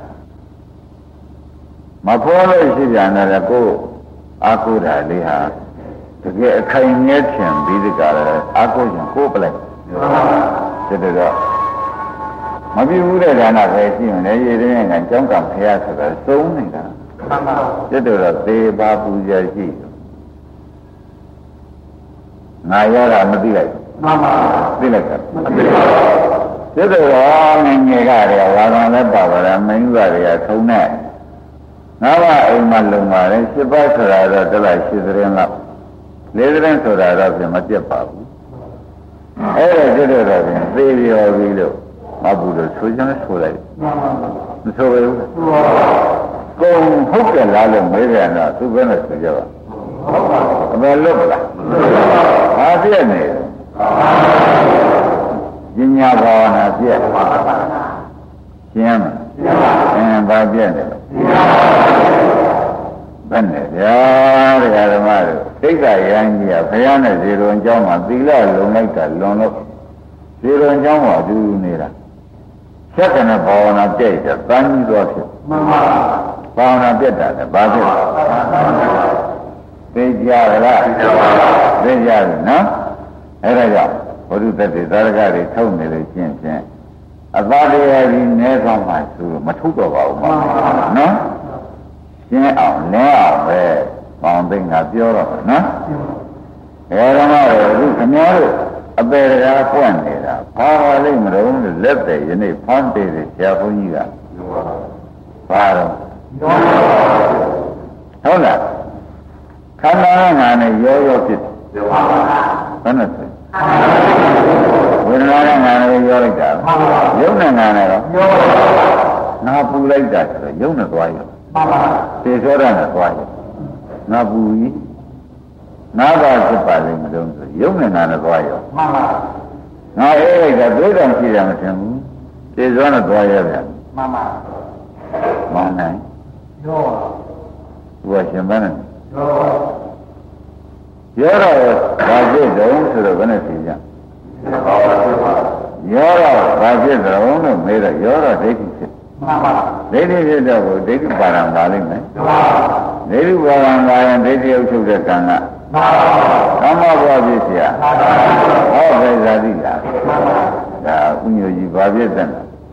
မပေါ်လို့ရှိပြန်တယ်ကိုအာကုဓာလေးဟာတကယ်အခိုင်မြဲထင်ပြီးဒီကလည်းအာကုရှင်ကိုပလိုက်တဲ့တော့မပြည့်ဘူးတဲ့ဒါနပဲရှိရင်လည်းရည်ရင်းကကြောင်းကံဖျားဆိုတာသုံးနေတာမှန်ပါတဲ့တော့သေပါပူဇော်ရှိငါရတာမသိလိုက်မှန်ပါသိလိုက်တာမသိပါဘူးတဲ့တော့ငငယ်ကတည်းကဝါကံလည်းပါပါလားမင်းကတွေကထုံနဲ့ငါးပါးအိမ်မှာလုံပါတယ်၈ပါးဆိုတာတော့တလိုက်၈သရင်လောက်၄သရင်ဆိုတာတော့ပြန်မပြတ်ပါဘူးအဲ့ဒါကျွတ်တော့ပြန်သေပြောပြီးလို့မဘူးလို့ဆိုချင်ဆိုလိုက်မဆိုဘူးကုံဟုတ်ကြလားလို့မေးပြန်တော့သူပဲနဲ့ဆိုကြပါအမေလွတ်ပါလားဘာပြည့်နေပညာဘာဝနာပြည့်ရှင်းမဘာပြည့်နေဘယ်နဲ့ဗျာဓမ္မတို့သိက္ခာရန်ကြီးကဘုရားနဲ့ဇေရွန်ကျောင်းမှာသီလလုံလိုက်တာလွန်လို့ဇေရွန်ကျောင်းမှာဒူးနေတာသက္ကနဘာဝနာပြည့်တယ်တန်းကြီးသွားဖြစ်မှန်ပါဘာဝနာပြည့်တာလည်းဘာဖြစ်သိကြလားသိကြပြီနော်အဲ့ဒါကြောင့်ဘုရုတ္တတိသာရကတွေထုတ်နေလို့ရှင်းဖြင့်အသာတရားကြီးနည်းဆောင်မှဆိုမထုတ်တော့ပါဘူးနော်ရှင်းအောင်နည်းအောင်ပဲပေါင်းသိငါပြောတော့နော်အဲ့ဒါမှလည်းအခုခင်ဗျားတို့အပေတကားပွင့်နေတာဘာပါလိမ့်မလို့လက်တယ်ယနေ့ဖမ်းတယ်ဆရာဘုန်းကြီးကဘာတော့ဟုတ်လားခန္ဓာငါနဲ့ရောရောဖြစ်တယ်ဘယ်နဲ့ဆိုဝေဒနာနဲ့ငါနဲ့ရောလိုက်တာယုံနဲ့ငါနဲ့တော့ငါပူလိုက်တာဆိုတော့ယုံနဲ့သွားရောသေသောရနဲ့သွားရောငါပူကြီးငါဘာဖြစ်ပါလိမ့်မလို့ဆိုယုံနဲ့ငါနဲ့သွားရောငါအေးလိုက်တာသိတော်ရှိတယ်မထင်ဘူးသေသောနဲ့သွားရောဗျာမှန်ပါမှန်နိုင်ရောဘုရားရှင်မနဲ့ရောတော့ဘာဖြစ်တုံးဆိုတော့ဘယ်နဲ့သိကြရောတော့ဘာဖြစ်တုံးလို့မေးတော့ရောတော့ဒိဋ္ဌိဖြစ်မှန်ပါဒိဋ္ဌိဖြစ်တော့ဒိဋ္ဌိပါရံပါလိမ့်မယ်မှန်ပါဒိဋ္ဌိပါရံပါရင်ဒိဋ္ဌိအုပ်ချုပ်တဲ့ကံကမှန်ပါကမ္မဘဝဖြစ်เสียဟောပဲဇာတိလားဒါဥညိုကြီးဘာဖြစ်တဲ့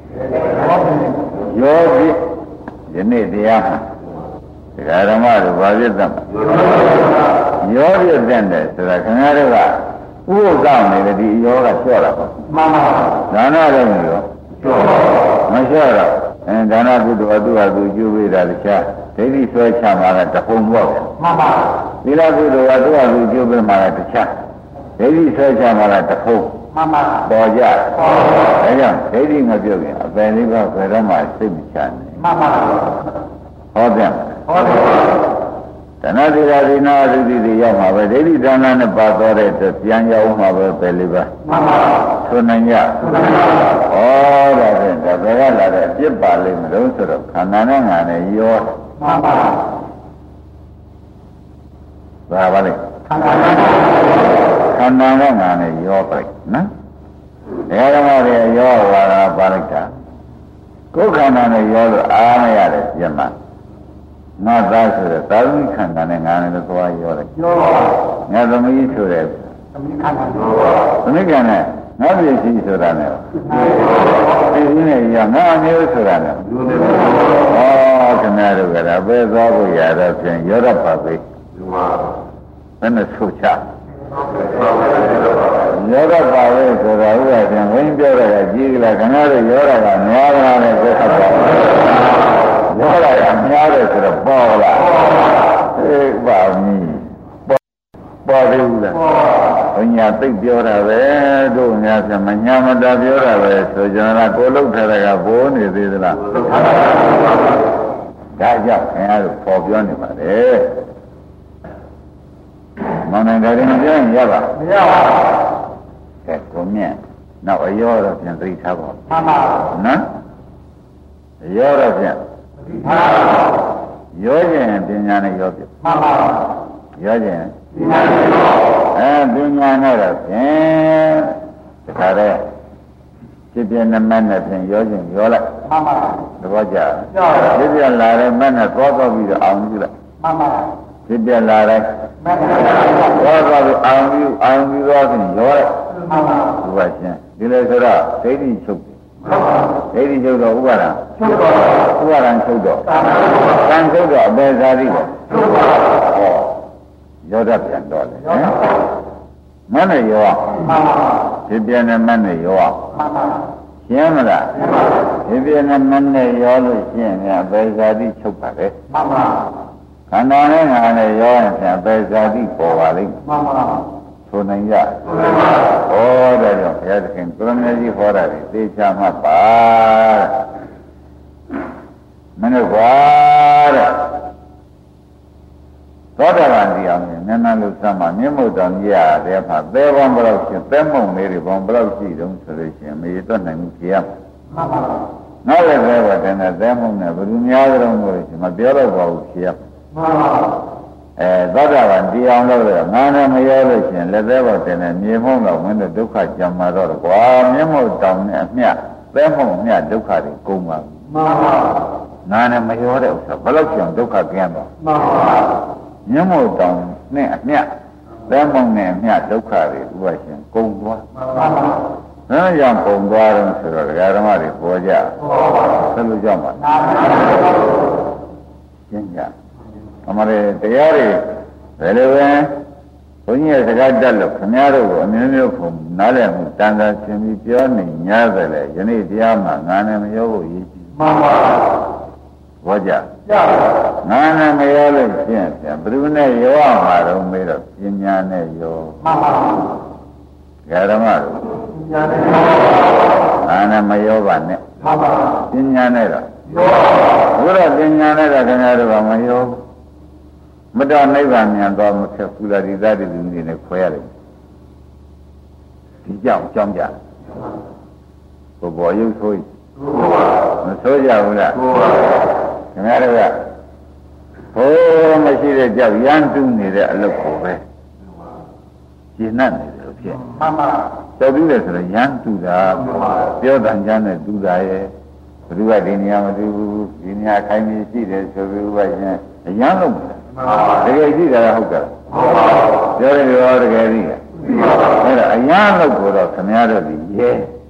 ယောဂိယနေ့တရားမှာဒကာဓမ္မတို့ဘာဖြစ်တဲ့ယောဂိတဲ့တယ်ဆိုတာခင်ဗျားတို့ကဥပုသ်ကောင်းနေတယ်ဒီယောဂလျှော့တာပေါ့မှန်ပါဒါနတော့မလျှော့မလျှော့တော့ဒါနကုသိုလ်အတုအသူကျိုးပေးတာတခြားဒိဋ္ဌိဆွဲချမှာကတပုံပေါ့မှန်ပါသီလကုသိုလ်အတုအသူကျိုးပေးမှာကတခြားဒိဋ္ဌိဆွဲချမှာကတပုံမှန်ပါပေါ်ကြဒါကြောင့်ဒိဋ္ဌိမပြုတ်ရင်အပယ်လေးပါးဘယ်တော့မှစိတ်မချနဲ့မှန်ပါဟောပြန်ဟောတယ်တဏှာသီလသီနာသုတိတွေရောက်မှာပဲဒိဋ္ဌိဒါနနဲ့ပါတော်တဲ့အတွက်ပြန်ရောက်မှာပဲပယ်လေးပါမှန်ပါဆိုနိုင်ကြဩပါလိမ့်မလို့ဆိုတော့ခန္ဓာနဲ့ငါနဲ့ရောမှန်ပါဘာလဲခန္ဓာနဲ့ငါနဲ့ရောပြိနော်ဒါဓမ္မတွေရောဝါဒပါလိုက်တာကိုယ်ခန္ဓာနဲ့ရောလို့အားမရတယ်ပြမငါသားဆိုတဲ့သာဝိခန္ဓာနဲ့ငါနဲ့သွားရောတယ်ရောငါသမီးဆိုတဲ့သမီးခန္ဓာသမီးခန္ဓာငါပြည့်စည်ဆိုတာနဲ့ပြည့်စည်နေရငါမျိုးဆိုတာနဲ့ဩခင်ဗျားတို့ကလည်းပဲသွားဖို့ရတော့ဖြင့်ရောရပါပဲဘယ်နဲ့ဆိုချရောရပါပဲဆိုတော့ဥပဒေဝင်းပြောတဲ့ကကြီးကလေးခင်ဗျားတို့ရောရတာများများနဲ့ပြောတာရောရတာများတယ်ဆိုတော့ပေါ်လာအေးပါမီပေါ်သေးဘူးလားဘုညာသိပြောတာပဲတို့များဖြင့်မညာမတာပြောတာပဲဆိုကြလားကိုလုတ်ထားတဲ့ကဘိုးနေသေးသလားဒါကြောင့်ခင်ဗျားတို့ပေါ်ပြောနေပါလေမောင်နိုင်တယ်မပြောရင်ရပါမရပါဘူးကဲကိုမြတ်နောက်အရောတော့ပြန်သိထားပါမှန်ပါနော်အရောတော့ပြန်သိထားပါရောခြင်းပညာနဲ့ရောပြမှန်ပါရောခြင်းပညာနဲ့ပညာနဲ့တော့ဖြင့်တခါတည်းဖြစ်ပြနမနဲ့ဖြင့်ရောခြင်းရောလိုက်မှန်ပါသဘောကျဖြစ်ပြလာတဲ့မနဲ့သွားပြီးတော့အောင်ကြည့်လိုက်မှန်ပါဖြစ်ပြလာတဲ့မနဲ့သွားပြီးအောင်ပြီးတော့ဖြင့်ရောလိုက်မှန်ပါဒီကချင်းဒီလေဆိုတော့ဒိဋ္ဌိချုပ်တယ်ဒိဋ္ဌိချုပ်တော့ဥပါဒံချုပ်ပါဥပါဒံချုပ်တော့ကံချုပ်တော့အပေဇာတိပဲချုပ်ပါဟောရောတတ်ပြန်တော့လေမနဲ့ရောဖြစ်ပြနဲ့မနဲ့ရောရှင်းမလားဖြစ်ပြနဲ့မနဲ့ရောလို့ရှင်းရင်အပေဇာတိချုပ်ပါလေမှန်ပါခန္ဓာနဲ့ငါနဲ့ရောရင်အပေဇာတိပေါ်ပါလိမ့်မှန်ပါဆိုနိုင်ကြဟောတယ်ကြောင့်ဘုရားသခင်ကိုရမေကြီးဟောတာတွေသိချမှပါမင်းကွာတဲ့သောတာပန်တရားနဲ့နည်းနည်းလို့စမ်းမှမြင့်မို့တော်ကြီးရတယ်မှာသဲပေါင်းဘယ်လောက်ရှိသဲမုံလေးတွေပေါင်းဘယ်လောက်ရှိတုံးဆိုလို့ရှိရင်မေရတော့နိုင်မှုကြည့်ရမှာမှန်ပါနောက်လည်းသဲပေါ်တဲ့သဲမုံနဲ့ဘယ်သူများကြုံလို့ရှိရင်မပြောတော့ပါဘူးကြည့်ရမှာမှန်ပါသောတာပန်တရားလို့တော့ငါနဲ့မရောလို့ရှိရင်လက်သေးပေါ်တင်တဲ့မြေမုံတော့ဝင်းတဲ့ဒုက္ခကြံမှာတော့ကွာမြင့်မို့တောင်နဲ့အမျှသဲမုံအမျှဒုက္ခတွေကုန်ပါမှန်ပါငါနဲ့မရောတဲ့ဥစ္စာဘယ်လောက်ကြောင်ဒုက္ခကျမ်းတော့မှန်ပါမြင့်မို့တောင်နဲ့အမျှသဲမုံနဲ့အမျှဒုက္ခတွေဥပရှင်ကုန်သွားမှန်ပါဘယ်ကြောင့်ကုန်သွားတော့ဆိုတော့ဒကာဓမ္မတွေပေါ်ကြဆက်လို့ကြောက်ပါရှင်းကြအမှန်တရားတွေဘယ်လိုပဲဘုန်းကြီးရဲ့စကားတက်လို့ခင်ဗျားတို့ကိုအမျိုးမျိုးခုနားလည်မှုတန်ခါရှင်ပြီးပြောနေ냐တယ်လေယနေ့တရားမှာငါနဲ့မရောဖို့ရည်ကြည်မှန်ပါဘောကြငါနဲ့မရောလို့ရှင်းပြန်ဘယ်သူနဲ့ရောရမှာတော့မေးတော့ပညာနဲ့ရောမှန်ပါဓမ္မတို့ပညာနဲ့ငါနဲ့မရောပါနဲ့မှန်ပါပညာနဲ့တော့ရောဘုရားပညာနဲ့တော့ခင်ဗျားတို့ကမရောမတော်နိဗ္ဗာန်မြန်သွားမခက်ဘူးလားဒီသားတွေလူတွေနဲ့ခွဲရတယ်ဒီကြောင့်ကြောင်းကြဘောရုပ်ဆိုးမဆိုးကြဘူးလားခင်ဗျားတို့ကဘိုးမရှိတဲ့ကြောက်ရမ်းတူးနေတဲ့အလုပ်ကိုပဲရှင်းနေတယ်လို့ဖြစ်မှန်ပါကြောက်တူးတယ်ဆိုတော့ရမ်းတူးတာပြောတန်ကြမ်းနဲ့တူးတာရဲ့ဘယ်သူကဒီနေရာမတူဘူးဒီနေရာခိုင်းပြီးရှိတယ်ဆိုပြီးဥပဒေအရမ်းလုံးတကယ်ကြည့်တာဟုတ်ကဲ့ပြောတယ်ပြောတကယ်ကြီးအဲ့ဒါအရန်လို့ကိုတော့ခမည်းတော်ဒီရဲ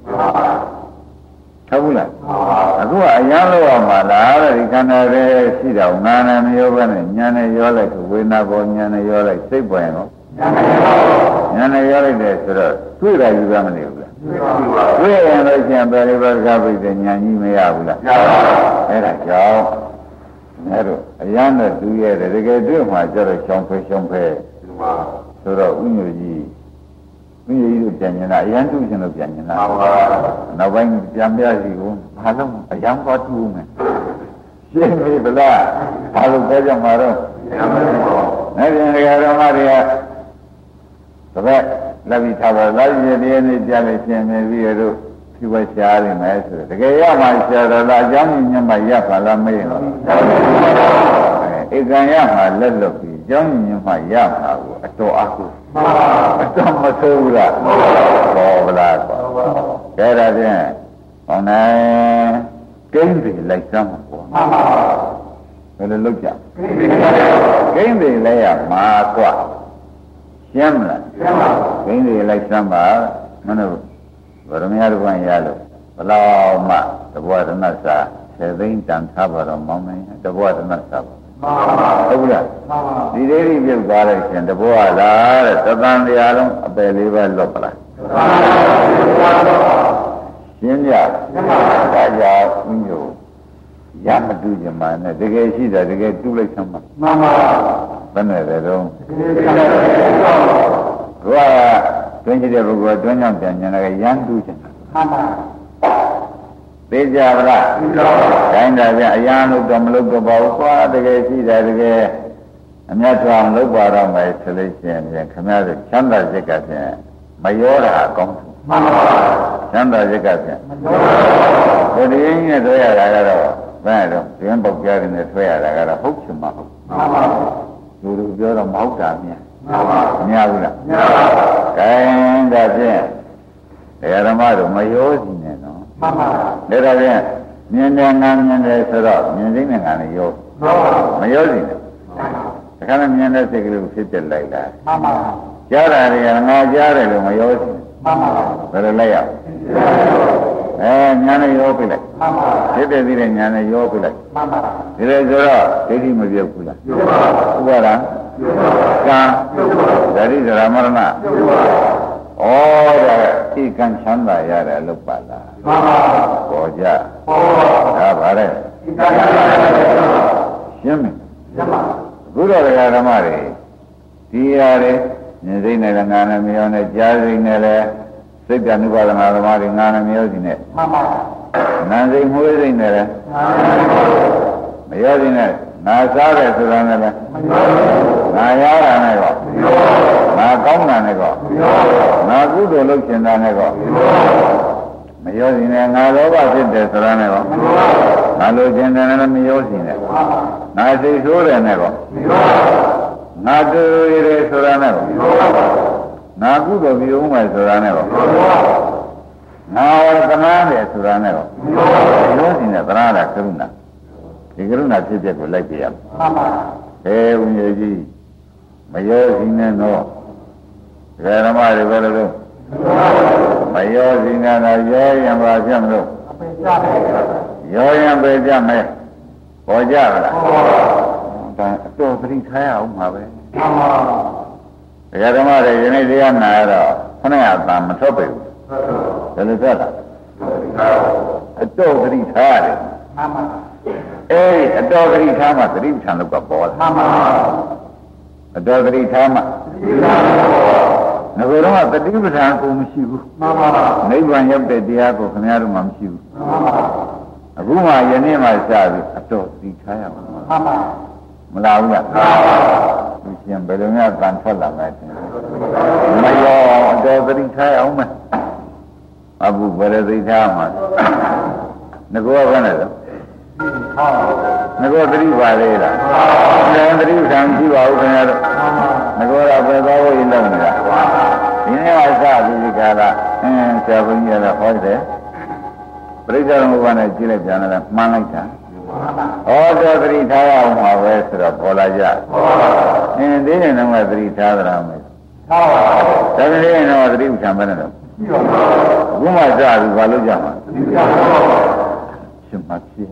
ဟုတ်ဘူးလားအခုကအရန်လို့ရမှာလားတဲ့ဒီခန္ဓာရဲ့ရှိတာငါနဲ့မရောဘဲနဲ့ညာနဲ့ရောလိုက်ဝေဒနာပေါ်ညာနဲ့ရောလိုက်စိတ်ပေါ်ရင်ရောညာနဲ့ရောလိုက်တယ်ဆိုတော့တွေ့တာယူရမနေဘူးလားတွေ့ရင်လို့ရှိရင်ဘယ်လိုပဲကားပိတ်တဲ့ညာကြီးမရဘူးလားအဲ့ဒါကြောင့်အဲ့တော့အရန်နဲ့သူရဲ့တကယ်တွေ့မှကျတော့ရှောင်းဖဲဆိုတော့ဥညွကြီးတို့ပြန်နေတာအရန်တူရှင်တို့ပြန်နေတာနောက်ပိုင်းပြန်ပြစီကိုဘာလို့အရန်သွားတူးမယ်ရှင်းပြီဗလားဘာလို့ပြောကြမှာတော့အဲ့ဒီဒကာဓမ္မတွေကတပည့်လက်ပြီးထားပါလားရည်ရည်နဲ့ကြားလို့ရှင်းနေပြီးတော့ဒီဝရှားနေမယ်ဆိုတကယ်ရမှရှားတော့လားအကြောင်းညမရပါလားမေးတော့ဧကံရမှလက်လွတ်ပြီးအကြောင်းညမရမှာကိုအတော်အကူအတော်မဆိုးဘူးလားဘောဗလားကွာကဲဒါဖြင့်ဟောနိုင်ကိန်းတွေလိုက်စမ်းမှာပေါ့ဘယ်လိုလုပ်ကြကိန်းတွေလိုက်ရမှာကွာရှင်းမလားကိန်းတွေလိုက်စမ်းပါမနှုတ်ဗရမယတို့ကရလို့ဘလောက်မှတဘွားဒနစာ10သိန်းတန်ထားပါတော့မောင်းနေတဘွားဒနစာပါဟုတ်ဘူးလားဒီလေးကြီးပြုတ်သွားလိုက်ရှင်တဘွားလားတဲ့သတ္တန်တရားလုံးအပယ်လေးပဲလွတ်ပလားရှင်းကြဒါကြောင့်ဘုညိုရမတူကြမှာနဲ့တကယ်ရှိတာတကယ်တူးလိုက်သမှာမှန်ပါဘယ်နဲ့လဲတော့ဘုရားတွင်းကြည့်တဲ့ပုဂ္ဂိုလ်တွင်းကြောင့်ပြန်ညာလည်းရမ်းတူးချင်တာမှန်ပါသိကြပါလားတိုင်းတာပြန်အရာလို့တော့မလုပ်တော့ပါဘူးကွာတကယ်ရှိတာတကယ်အမြတ်ဆောင်လုပ်ပါတော့မယ်ဆိုလို့ရှိရင်ခင်ဗျားတို့ချမ်းသာစိတ်ကဖြင့်မရောတာအကောင်းဆုံးမှန်ပါချမ်းသာစိတ်ကဖြင့်ဘုရားရင်းနဲ့တွေ့ရတာကတော့ဘယ်တော့တွင်းပုတ်ကြားနေတွေ့ရတာကတော့ဟုတ်ချင်မှာဟုတ်မှန်ပါလူတို့ပြောတော့မဟုတ်တာမြန်မှန်ပါမရဘူးလားမရပါဘူးကဲဒါဖြင့်တရားဓမ္မတို့မရောစီနဲ့နော်မှန်ပါဒါတော့ဖြင့်မြင်တယ်ငါမြင်တယ်ဆိုတော့မြင်သိတဲ့ငါနဲ့ရောမှန်ပါမရောစီနဲ့တခါနဲ့မြင်တဲ့စိတ်ကလေးကိုဖြစ်ပြလိုက်တာမှန်ပါကြားတာတွေကငါကြားတယ်လို့မရောစီမှန်ပါဘယ်လိုလိုက်ရညာနဲ့ရောပြလိုက်မှန်ပါဖြစ်တဲ့ပြီးတဲ့ညာနဲ့ရောပြလိုက်မှန်ပါဒီလိုဆိုတော့ဒိဋ္ဌိမပြုတ်ဘူးလားပြုတ်ပါဘူးဥပါဒံပြုတ်ပါကံပြုတ်ပါဓာတိသရမရဏပြုတ်ပါဩဒါဤကံချမ်းသာရတယ်လို့ပါလားမှန်ပါပေါ်ကြပေါ်ပါဒါပါလေဤကံချမ်းသာရတယ်ရှင်းမယ်ရှင်းပါဘုရားတရားဓမ္မတွေဒီရတယ်ဉာဏ်စိတ်နဲ့လည်းငါနဲ့မရောနဲ့ကြားစိတ်နဲ့လည်းစိတ်တ ानु ပါဒနာဓမ္မတွေငါနဲ့မရောစီနဲ့မှန်ပါနာစိတ်မွေးစိတ်နဲ့လည်းမရောစီနဲ့ငါစားတယ်ဆိုတာနဲ့လည်းငါရတာနဲ့ကောငါကောင်းတာနဲ့ကောငါကုသိုလ်လုပ်ချင်တာနဲ့ကောမရောစီနဲ့ငါလောဘဖြစ်တယ်ဆိုတာနဲ့ကောငါလိုချင်တယ်နဲ့မရောစီနဲ့ငါစိတ်ဆိုးတယ်နဲ့ကောငါတူရည်ဆိုတာနဲ့ကောငါကုသိုလ်ပြုံးမယ်ဆိုတာနဲ့ကောငါသနာတယ်ဆိုတာနဲ့ကောရောစီနဲ့သနာတာကရုဏာဒီကရုဏာဖြစ်တဲ့ကိုလိုက်ပြရမယ်မှန်ပါဘယ်ဝင်ကြီးမရောစီနဲ့တော့ဓမ္မတွေပဲလို့မရောစီနဲ့တော့ရောရင်ပါပြမလို့ရောရင်ပဲပြမယ်ပေါ်ကြပါလားဒါအတော်သတိထားရအောင်ပါပဲမှန်ပါဓမ္မတွေယနေ့တရားနာရတော့ခဏရတာမထွက်ပေဘူးဘယ်လိုသက်တာအတော်သတိထားရတယ်မှန်ပါအဲဒီအတော်သတိထားမှသတိပဋ္ဌာန်လောက်ကပေါ်လာမှန်ပါအတော်သတိထားမှငါကတော့သတိပဋ္ဌာန်ကိုမရှိဘူးမှန်ပါနိဗ္ဗာန်ရောက်တဲ့တရားကိုခင်ဗျားတို့မှမရှိဘူးမှန်ပါအခုမှယနေ့မှစပြီးအတော်သတိထားရအောင်မှန်ပါမလားဘူးလားမှန်ပါသူရှင်ဘယ်လိုများတန်ထွက်လာမယ်မရောအတော်သတိထားအောင်မယ်အခုဘယ်လိုသတိထားမှာငါကဘယ်နဲ့လဲငါကသတိပါလေလားသတိခံကြည့်ပါဦးခင်ဗျားတို့ငါကတော့ပဲသွားဖို့ရင်းလို့နေတာဒီနေ့ကစပြီးဒီကလာဆရာဘုန်းကြီးကဟောတယ်ပြိဿရမဘုရားနဲ့ကြည့်လိုက်ပြန်လာမှန်းလိုက်တာဟောတော်သတိထားရအောင်ပါပဲဆိုတော့ပေါ်လာကြဒီနေ့တော့သတိထားကြရမယ်ထားပါဒါကလေးတော့သတိခံမနဲ့တော့အခုမှစပြီးဘာလို့ကြမှာရှင်မဖြစ်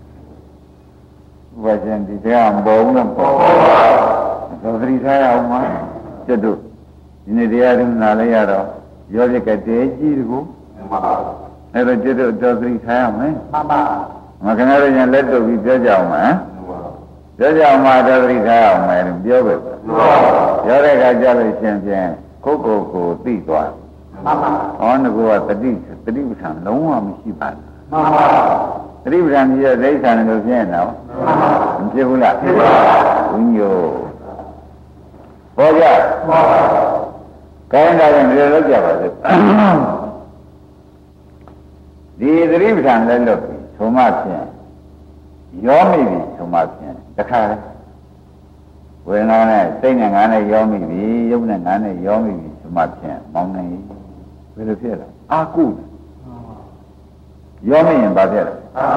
ဝါကျန်ဒီတရားမပေါ်ဘူးလို့ပေါ်တော်သတိထားရအောင်ပါကျွတ်တို့ဒီနေ့တရားထုံးနာလိုက်ရတော့ရောပြကတဲကြီးတကူအဲ့တော့ကျွတ်တို့တော်သတိထားရမယ်မှန်ပါမခင်ဗျားတို့ညာလက်တုပ်ပြီးပြောကြအောင်မပြောကြအောင်မတော်သတိထားအောင်မယ်ပြောပဲပြောတဲ့အခါကြလို့ရှင်ဖြင့်ကိုသိသွားမှန်ပါဟောငါကတတိပဋ္ဌာန်လုံးဝမရှိပါဘူးမှန်ပါသတိပဋ္ဌာန်ကြီးရဲ့ဒိဋ္ဌာန်ကိုပြည့်နေတော့မဖြစ်ဘူးလားဖြစ်ပါဘူးဘုညိုဘောကြမှန်ပါကောင်းတာလည်းဒီလိုလုပ်ကြပါစို့ဒီသတိပဋ္ဌာန်လည်းလို့ဆိုမှဖြင့်ရောမိပြီဆိုမှဖြင့်တခါလေဝေဒနာနဲ့စိတ်နဲ့ငါနဲ့ရောမိပြီရုပ်နဲ့ငါနဲ့ရောမိပြီဆိုမှဖြင့်မောင်းနေဘယ်လိုဖြစ်လဲအာကုရောမိရင်ဘာဖြစ်လဲ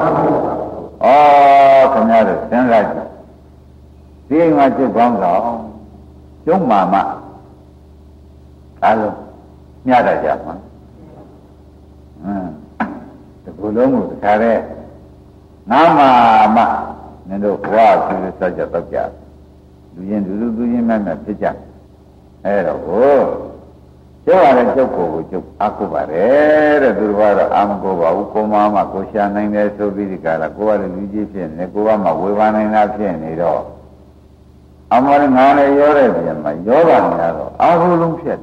ခင်ဗျားတို့စဉ်းစားကြည့်ဒီမှာကျုပ်ကောင်းတော့ကျုံမာမအားလုံးညတာကြမှာဒီလိုလုံးကိုတခါတည်းငါမာမနင်တို့ဘဝဆိုလို့စကြတော့ကြလူရင်လူရင်မဲ့ဖြစ်ကြအဲ့တော့ကိုကျုပ်ရတဲ့ကျုပ်ကိုကျုပ်အကုပါတယ်တဲ့သူတို့ကတော့အာမကိုပါဘူးကိုမမကိုရှာနိုင်တယ်ဆိုပြီးဒီကလာကိုကလည်းလူကြီးဖြစ်နေကိုကမှဝေဘာနိုင်တာဖြစ်နေတော့အမောငါလည်းရောတဲ့ပြန်မှာယောဂများတော့အာဟုလုံးဖြစ်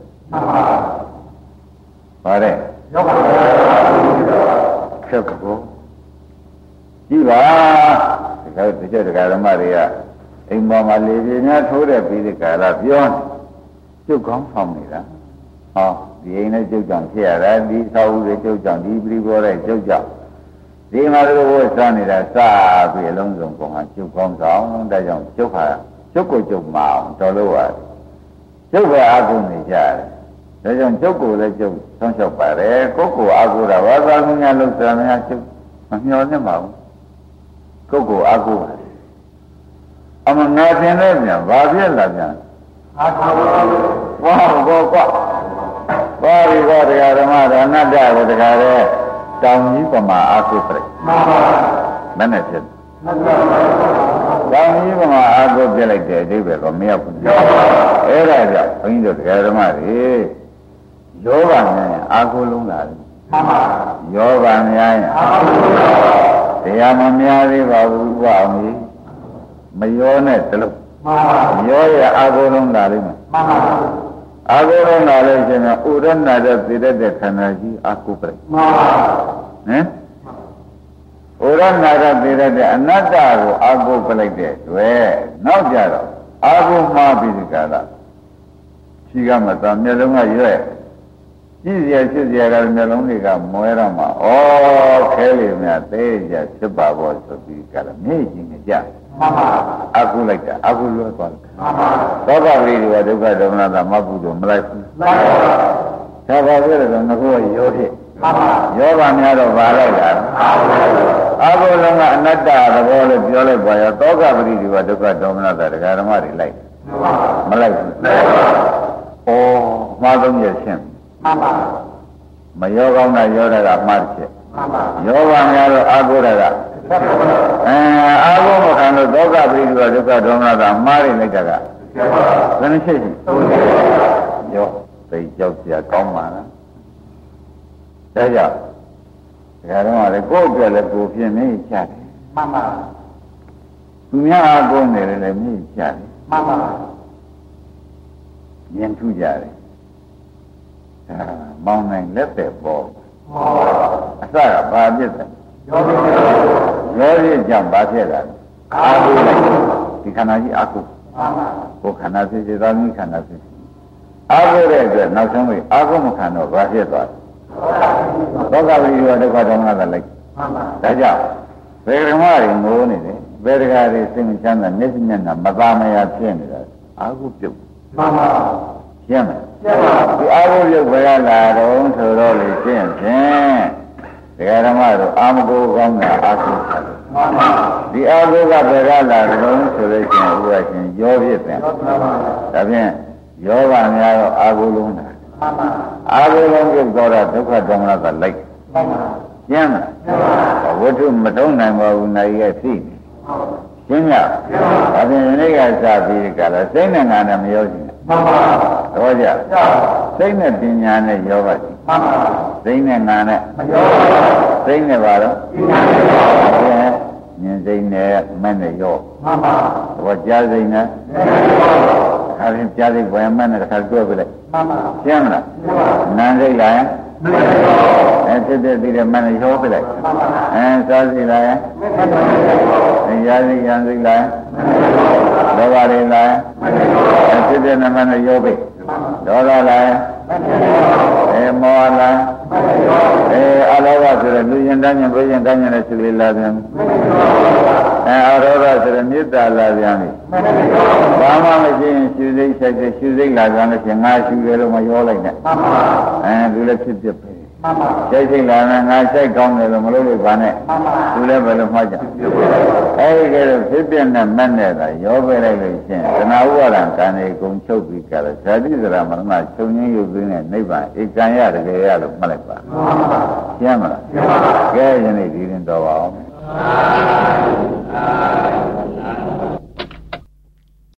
ပါတယ်ယောဂဖြစ်ကောကြည့်ပါဒီကတည်းကဓမ္မတွေကအိမ်ပေါ်မှာလေပြင်းများထိုးတဲ့ပြီးဒီကလာပြောကျုပ်ကောင်းဆောင်နေတာဟောဒီအိမ်နဲ့ကျုပ်ကြောင့်ဖြစ်ရတာဒီသာဝုတွေကျုပ်ကြောင့်ဒီပြိဘောတဲ့ကျုပ်ကြောင့်ဒီမှာတို့ဝတ်စားနေတာစပြီးအလုံးစုံပုံမှာကျုပ်ကောင်းဆောင်ဒါကြောင့်ကျုပ်ဟာကျုပ်ကိုကျုပ်မအောင်တော်လို့ရတယ်ကျုပ်ပဲအာကုနေကြတယ်ဒါကြောင့်ကျုပ်ကိုလည်းကျုပ်ဆောင်းလျှောက်ပါတယ်ကိုယ်ကိုအာကုတာဝါသာမညာလို့ဆိုတာများကျုပ်မမျှော်နဲ့ပါဘူးကိုယ်ကိုအာကုပါတယ်အမငါသင်လည်းပြန်ဘာဖြစ်လာပြန်အာကုဝါဘောကွာပါရိဘောတရားဓမ္မဒါနတ္တကိုတခါတည်းတောင်ကြီးပမာအာကုပြိမှန်ပါမနဲ့ဖြစ်တောင်ကြီးပမာအာကုပြလိုက်တဲ့အဓိပ္ပာယ်ကမရောက်ဘူးအဲ့ဒါကြောင့်ဘုန်းကြီးတို့တရားဓမ္မတွေယောဂနဲ့အာကုလုံးလာတယ်မှန်ပါယောဂများရင်တရားမများသေးပါဘူးဘာအောင်ကြီးမယောနဲ့တလုံးမှန်ပါယောရဲ့အာကုလုံးလာလိမ့်မယ်မှန်ပါအာဟုရနာလည်းရှင်ကဥရဏတဲ့ပြည့်တဲ့ခန္ဓာကြီးအာဟုပရိမှန်ပါဟင်ဥရဏတဲ့ပြည့်တဲ့အနတ္တကိုအာဟုပလိုက်တဲ့တွေ့နောက်ကြတော့အာဟုမှားပြီးဒီကလာရှိကမသာမျက်လုံးကရွက်ကြည့်ရဖြစ်ရကမျက်လုံးတွေကမွဲတော့မှဩခဲလေမြတ်သေးကြဖြစ်ပါဘောဆိုပြီးကလာမြေကြီးနဲ့ကြမှန်ပါအာဟုလိုက်တာအာဟုလွဲသွားတယ်မှန်ပါသောတာပတိတွေကဒုက္ခဒေါမနတာမပုဒ္ဒမလိုက်ဘူးမှန်ပါဒါပါပဲတော့ငါကရောဖြစ်မှန်ပါယောဂများတော့ဗာလိုက်တာအာဟုလုံးကအနတ္တသဘောလို့ပြောလိုက်ပါရောသောတာပတိတွေကဒုက္ခဒေါမနတာတရားဓမ္မတွေလိုက်မလိုက်ဘူးဩမှားသုံးရရှင်းမှန်ပါမယောကောင်းတာယောတာကမှားတယ်မှန်ပါယောဂများတော့အာဟုရကအာဟုမခံလို့ဒုက္ခပိဋကဒုက္ခဒေါမနတာမှားနေလိုက်တာကဘယ်နှချက်ရှိရောသိကြောက်စရာကောင်းပါလားဒါကြောင့်ဒါတော့လေကိုယ့်အတွက်လည်းကိုယ်ဖြစ်နေချတယ်မှန်ပါသူများအားကိုးနေတယ်လည်းမြင်ချတယ်မှန်ပါမြင်ထူးကြတယ်မောင်းနိုင်လက်တဲ့ပေါ်အစကဘာဖြစ်တယ်ရောရည်ကြောင့်ဘာဖြစ်လာလဲအာဟုလိုက်ဒီခန္ဓာကြီးအာဟုကိုယ်ခန္ဓာဖြစ်စေသောမိခန္ဓာဖြစ်အာဟုတဲ့အတွက်နောက်ဆုံးပြီးအာဟုမခံတော့ဘာဖြစ်သွားလဲသောကပတိရောဒုက္ခဒေါမနတာလိုက်ဒါကြောင့်ဘယ်ဓမ္မတွေငိုးနေတယ်ဘယ်တရားတွေစိတ်မချမ်းသာမျက်စိမျက်နှာမသားမရဖြစ်နေတာအာဟုပြုတ်မှန်ပါရှင်းမယ်ရှင်းပါဒီအာဟုပြုတ်ဘယ်ကလာတော့ဆိုတော့လေရှင်းဖြင့်တရားဓမ္မတို့အာမကိုကောင်းတာအာဟုဒီအာဟုကဘယ်ကလာတော့ဆိုလို့ရှိရင်ဥပ္ပရှင်ရောဖြစ်တယ်ဒါဖြင့်ယောဂများတော့အာဟုလုံးတာအာဟုလုံးပြုတ်တော့ဒုက္ခဒေါမနတာလိုက်ရှင်းလားဝတ္ထုမထုံးနိုင်ပါဘူးနိုင်ရဲ့သိနေရှင်းလားဒါဖြင့်ဒီနေ့ကစပြီးကြလားစိတ်နဲ့ငါနဲ့မရောရှိဘူးမှန်ပါတော့ကြစိတ်နဲ့ပညာနဲ့ရောပါရှိမှန်ပါစိတ်နဲ့ငါနဲ့မရောစိတ်နဲ့ပါတော့ပညာနဲ့ရောဉာဏ်စိတ်နဲ့မနဲ့ရောမှန်ပါတော့ကြားစိတ်နဲ့ခါရင်ကြားစိတ်ဘယ်မှနဲ့တစ်ခါတွဲပြလိုက်မှန်ပါရှင်းမလားနာစိတ်လာရင်ဖြစ်တဲ့ဒီတဲ့မနဲ့ရောပြလိုက်စားစိတ်လာရင်ရာစိတ်ရံစိတ်လာရင်လောဘတွေလာရင်ဖြစ်တဲ့နမနဲ့ရောပြဒေါသလာရင်မောလားအလောဘဆိုတဲ့လူရင်တန်းရင်ဘုရင်တန်းရင်လည်းစိတ်လေးလာပြန်အရောဓဆိုတဲ့မေတ္တာလာပြန်ပြီဘာမှမရှိရင်ရှုစိတ်ဆိုင်ရှုစိတ်လာပြန်လို့ရှင်ငါရှုရလို့မရောလိုက်နဲ့လူလည်းဖြစ်ဖြစ်ပဲစိတ်စိတ်လာရင်ငါစိတ်ကောင်းတယ်လို့မလုပ်လို့ပါနဲ့လူလည်းပဲလို့မှတ်ကြအဲဒီကဲတော့ဖြစ်ပြနဲ့မက်နဲ့သာရောပဲလိုက်လို့ရှင်သနာဥပါဒံကံတွေကုန်ချုပ်ပြီးကြတယ်ဇာတိစရာမရဏချုပ်ငင်းရုပ်သွင်းတဲ့နိဗ္ဗာန်ဧကံရတကယ်ရလို့မှတ်လိုက်ပါရှင်းမလားကဲယနေ့ဒီရင်တော်ပါအောင်